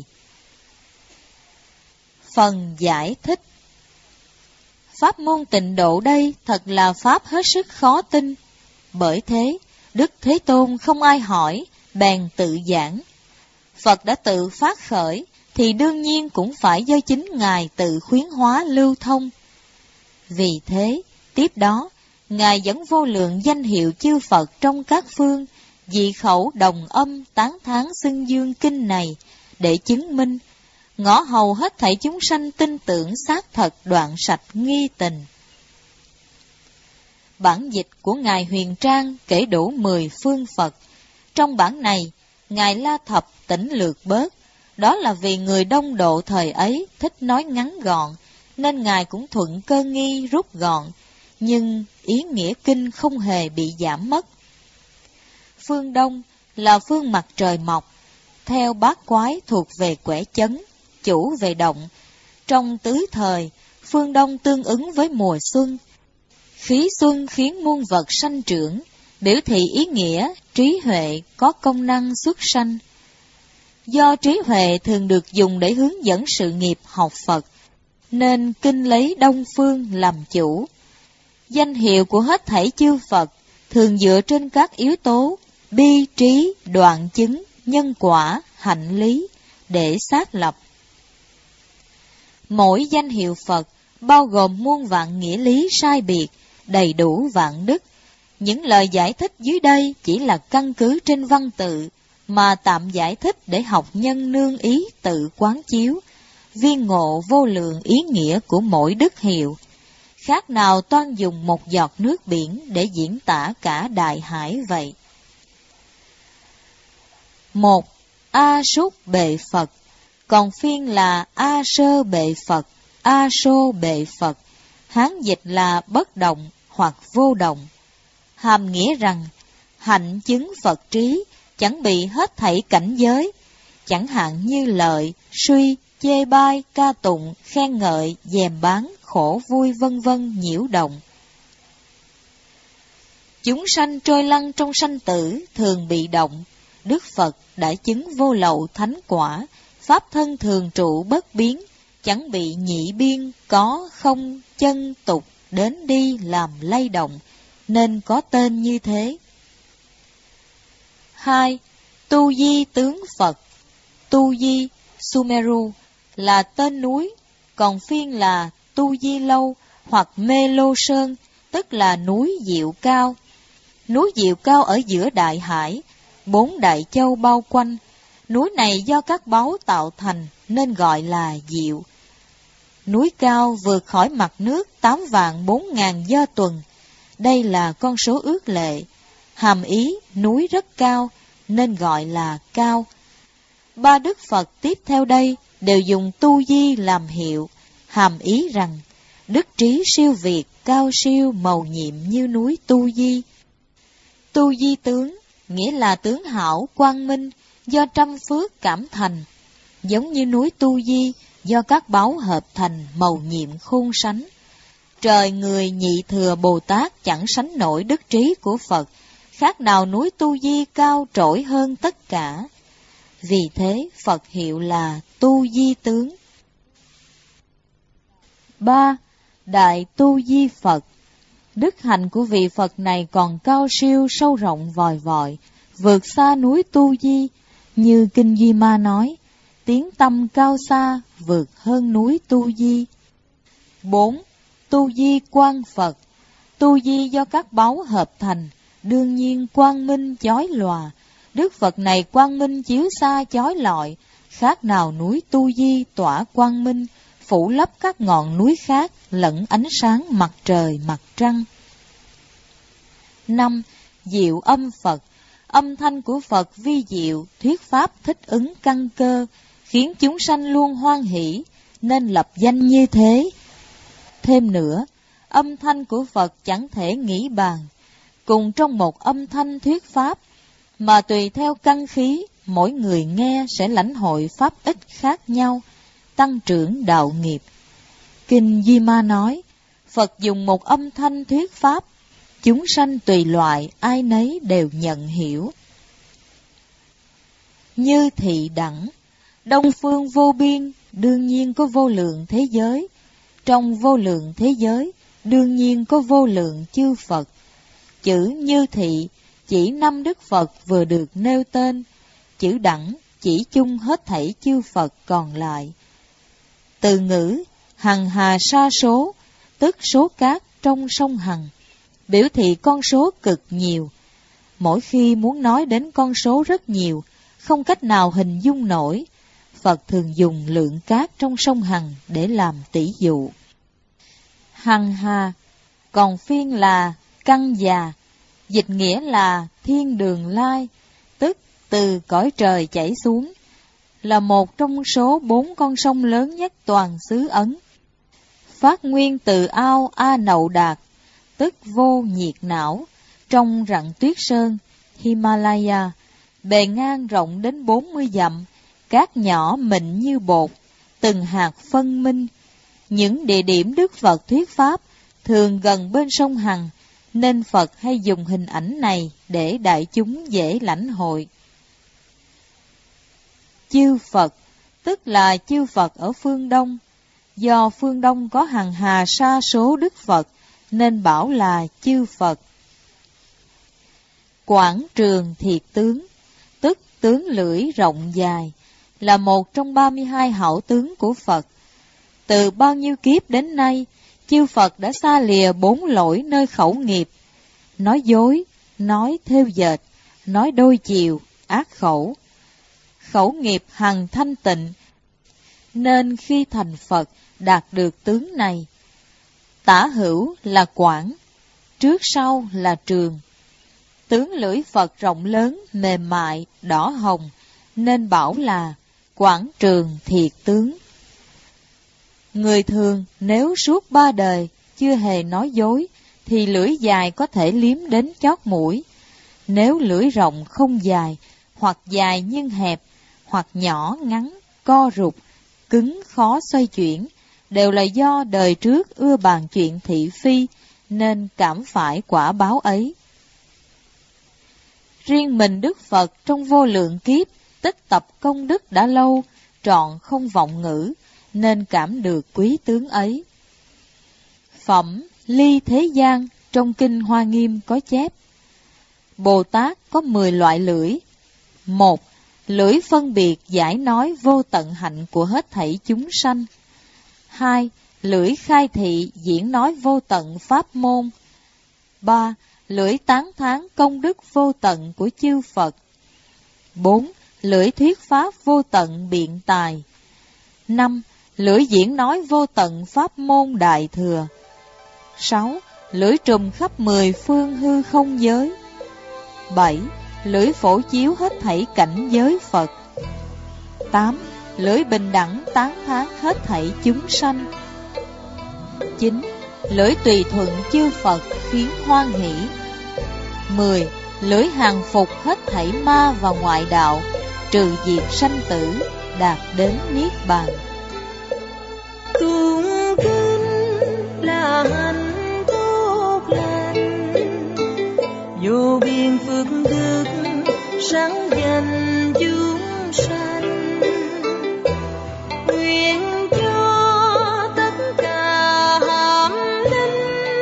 Phần giải thích. Pháp môn tịnh độ đây thật là pháp hết sức khó tin, bởi thế Đức Thế Tôn không ai hỏi, bèn tự giảng. Phật đã tự phát khởi, thì đương nhiên cũng phải do chính Ngài tự khuyến hóa lưu thông. Vì thế, tiếp đó, Ngài dẫn vô lượng danh hiệu chư Phật trong các phương, dị khẩu đồng âm tán thán xưng dương kinh này, để chứng minh, ngõ hầu hết thảy chúng sanh tin tưởng xác thật đoạn sạch nghi tình. Bản dịch của Ngài Huyền Trang kể đủ 10 phương Phật. Trong bản này, Ngài La Thập tỉnh lược bớt, đó là vì người đông độ thời ấy thích nói ngắn gọn, nên Ngài cũng thuận cơ nghi rút gọn, nhưng ý nghĩa kinh không hề bị giảm mất. Phương Đông là phương mặt trời mọc, theo bát quái thuộc về quẻ chấn, chủ về động. Trong tứ thời, phương Đông tương ứng với mùa xuân. Khí xuân khiến muôn vật sanh trưởng, biểu thị ý nghĩa trí huệ có công năng xuất sanh. Do trí huệ thường được dùng để hướng dẫn sự nghiệp học Phật, nên kinh lấy Đông Phương làm chủ. Danh hiệu của hết thảy chư Phật thường dựa trên các yếu tố bi trí, đoạn chứng, nhân quả, hạnh lý để xác lập. Mỗi danh hiệu Phật bao gồm muôn vạn nghĩa lý sai biệt, đầy đủ vạn đức. Những lời giải thích dưới đây chỉ là căn cứ trên văn tự, mà tạm giải thích để học nhân nương ý tự quán chiếu, viên ngộ vô lượng ý nghĩa của mỗi đức hiệu, khác nào toan dùng một giọt nước biển để diễn tả cả đại hải vậy. 1. A Súc Bệ Phật, còn phiên là A Sơ Bệ Phật, A Sô Bệ Phật, Hán dịch là bất động hoặc vô động. Hàm nghĩa rằng, hạnh chứng Phật trí, chẳng bị hết thảy cảnh giới, chẳng hạn như lợi, suy, chê bai, ca tụng, khen ngợi, dèm bán, khổ vui vân vân nhiễu động. Chúng sanh trôi lăn trong sanh tử thường bị động, Đức Phật đã chứng vô lậu thánh quả, pháp thân thường trụ bất biến, chẳng bị nhị biên, có, không, chân, tục, đến đi làm lay động, nên có tên như thế. 2. Tu Di tướng Phật. Tu Di, Sumeru, là tên núi, còn phiên là Tu Di Lâu hoặc Mê Lô Sơn, tức là núi Diệu Cao. Núi Diệu Cao ở giữa đại hải, 4 đại châu bao quanh. Núi này do các báu tạo thành nên gọi là Diệu. Núi cao vượt khỏi mặt nước 8.400.000 do tuần. Đây là con số ước lệ. Hàm ý núi rất cao nên gọi là cao. 3 Đức Phật tiếp theo đây đều dùng Tu Di làm hiệu, hàm ý rằng đức trí siêu việt, cao siêu, mầu nhiệm như núi Tu Di. Tu Di tướng nghĩa là tướng hảo quang minh, do trăm phước cảm thành, giống như núi Tu Di do các báu hợp thành, mầu nhiệm khôn sánh. Trời người nhị thừa Bồ Tát chẳng sánh nổi đức trí của Phật, khác nào núi Tu Di cao trỗi hơn tất cả. Vì thế Phật hiệu là Tu Di tướng. 3. Đại Tu Di Phật. Đức hạnh của vị Phật này còn cao siêu, sâu rộng vòi vọi, vượt xa núi Tu Di, như Kinh Duy Ma nói, tiếng tâm cao xa, vượt hơn núi Tu Di. 4. Tu Di Quang Phật. Tu Di do các báu hợp thành, đương nhiên quang minh chói lòa. Đức Phật này quang minh chiếu xa chói lọi, khác nào núi Tu Di tỏa quang minh, phủ lấp các ngọn núi khác, lẫn ánh sáng mặt trời mặt trăng. 5. Diệu âm Phật. Âm thanh của Phật vi diệu, thuyết pháp thích ứng căn cơ, khiến chúng sanh luôn hoan hỷ, nên lập danh như thế. Thêm nữa, âm thanh của Phật chẳng thể nghĩ bàn, cùng trong một âm thanh thuyết pháp, mà tùy theo căn khí, mỗi người nghe sẽ lãnh hội pháp ích khác nhau, tăng trưởng đạo nghiệp. Kinh Di Ma nói, Phật dùng một âm thanh thuyết pháp, chúng sanh tùy loại ai nấy đều nhận hiểu. Như thị đẳng, đông phương vô biên, đương nhiên có vô lượng thế giới. Trong vô lượng thế giới, đương nhiên có vô lượng chư Phật. Chữ như thị chỉ 5 Đức Phật vừa được nêu tên, chữ đẳng chỉ chung hết thảy chư Phật còn lại. Từ ngữ hằng hà sa số, tức số cát trong sông Hằng, biểu thị con số cực nhiều. Mỗi khi muốn nói đến con số rất nhiều, không cách nào hình dung nổi, Phật thường dùng lượng cát trong sông Hằng để làm tỷ dụ. Hằng hà, còn phiên là căn già, dịch nghĩa là thiên đường lai, tức từ cõi trời chảy xuống, là một trong số 4 con sông lớn nhất toàn xứ Ấn. Phát nguyên từ ao A Nậu Đạt, tức vô nhiệt não, trong rặng tuyết sơn, Himalaya, bề ngang rộng đến 40 dặm, cát nhỏ mịn như bột, từng hạt phân minh. Những địa điểm Đức Phật thuyết pháp thường gần bên sông Hằng, nên Phật hay dùng hình ảnh này để đại chúng dễ lãnh hội. Chư Phật, tức là chư Phật ở phương Đông. Do phương Đông có hằng hà sa số Đức Phật, nên bảo là chư Phật. Quảng Trường Thiệt Tướng, tức tướng lưỡi rộng dài, là một trong 32 hảo tướng của Phật. Từ bao nhiêu kiếp đến nay, chư Phật đã xa lìa 4 lỗi nơi khẩu nghiệp: nói dối, nói thêu dệt, nói đôi chiều, ác khẩu, khẩu nghiệp hằng thanh tịnh, nên khi thành Phật đạt được tướng này. Tả hữu là quảng, trước sau là trường. Tướng lưỡi Phật rộng lớn, mềm mại, đỏ hồng, nên bảo là quảng trường thiệt tướng. Người thường nếu suốt 3 đời chưa hề nói dối, thì lưỡi dài có thể liếm đến chót mũi. Nếu lưỡi rộng không dài, hoặc dài nhưng hẹp, hoặc nhỏ ngắn, co rụt, cứng khó xoay chuyển, đều là do đời trước ưa bàn chuyện thị phi, nên cảm phải quả báo ấy. Riêng mình Đức Phật trong vô lượng kiếp, tích tập công đức đã lâu, trọn không vọng ngữ, nên cảm được quý tướng ấy. Phẩm Ly Thế Gian trong Kinh Hoa Nghiêm có chép: Bồ Tát có 10 loại lưỡi. 1. Lưỡi phân biệt giải nói vô tận hạnh của hết thảy chúng sanh. 2. Lưỡi khai thị diễn nói vô tận pháp môn. 3. Lưỡi tán thán công đức vô tận của chư Phật. 4. Lưỡi thuyết pháp vô tận biện tài. 5. Lưỡi diễn nói vô tận pháp môn đại thừa. 6. Lưỡi trùm khắp 10 phương hư không giới. 7. Lưỡi phổ chiếu hết thảy cảnh giới Phật. 8. Lưỡi bình đẳng tán thán hết thảy chúng sanh. 9. Lưỡi tùy thuận chư Phật khiến hoan hỷ. 10. Lưỡi hàng phục hết thảy ma và ngoại đạo, trừ diệt sanh tử, đạt đến niết bàn. Tụng kinh là hạnh tốt lành, vô biên phước đức sáng danh chúng sanh. Nguyện cho tất cả hàm linh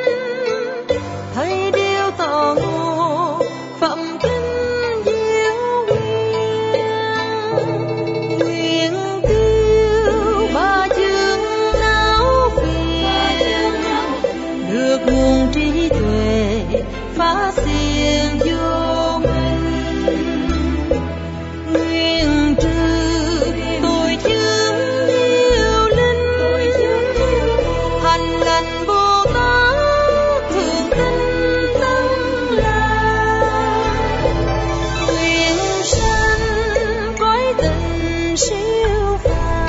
thấy điều tỏ ngộ phẩm kinh diệu nguyện. Nguyện cứu ba chương não phiền, được nguồn trí tuệ phá xiên vô minh. Nguyện trừ tội chướng yêu linh, hành lành Bồ Tát thường tinh tăng lạc. Nguyện sanh cõi tình siêu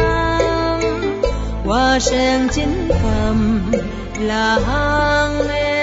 phàm, hoa sen chính phẩm là hàng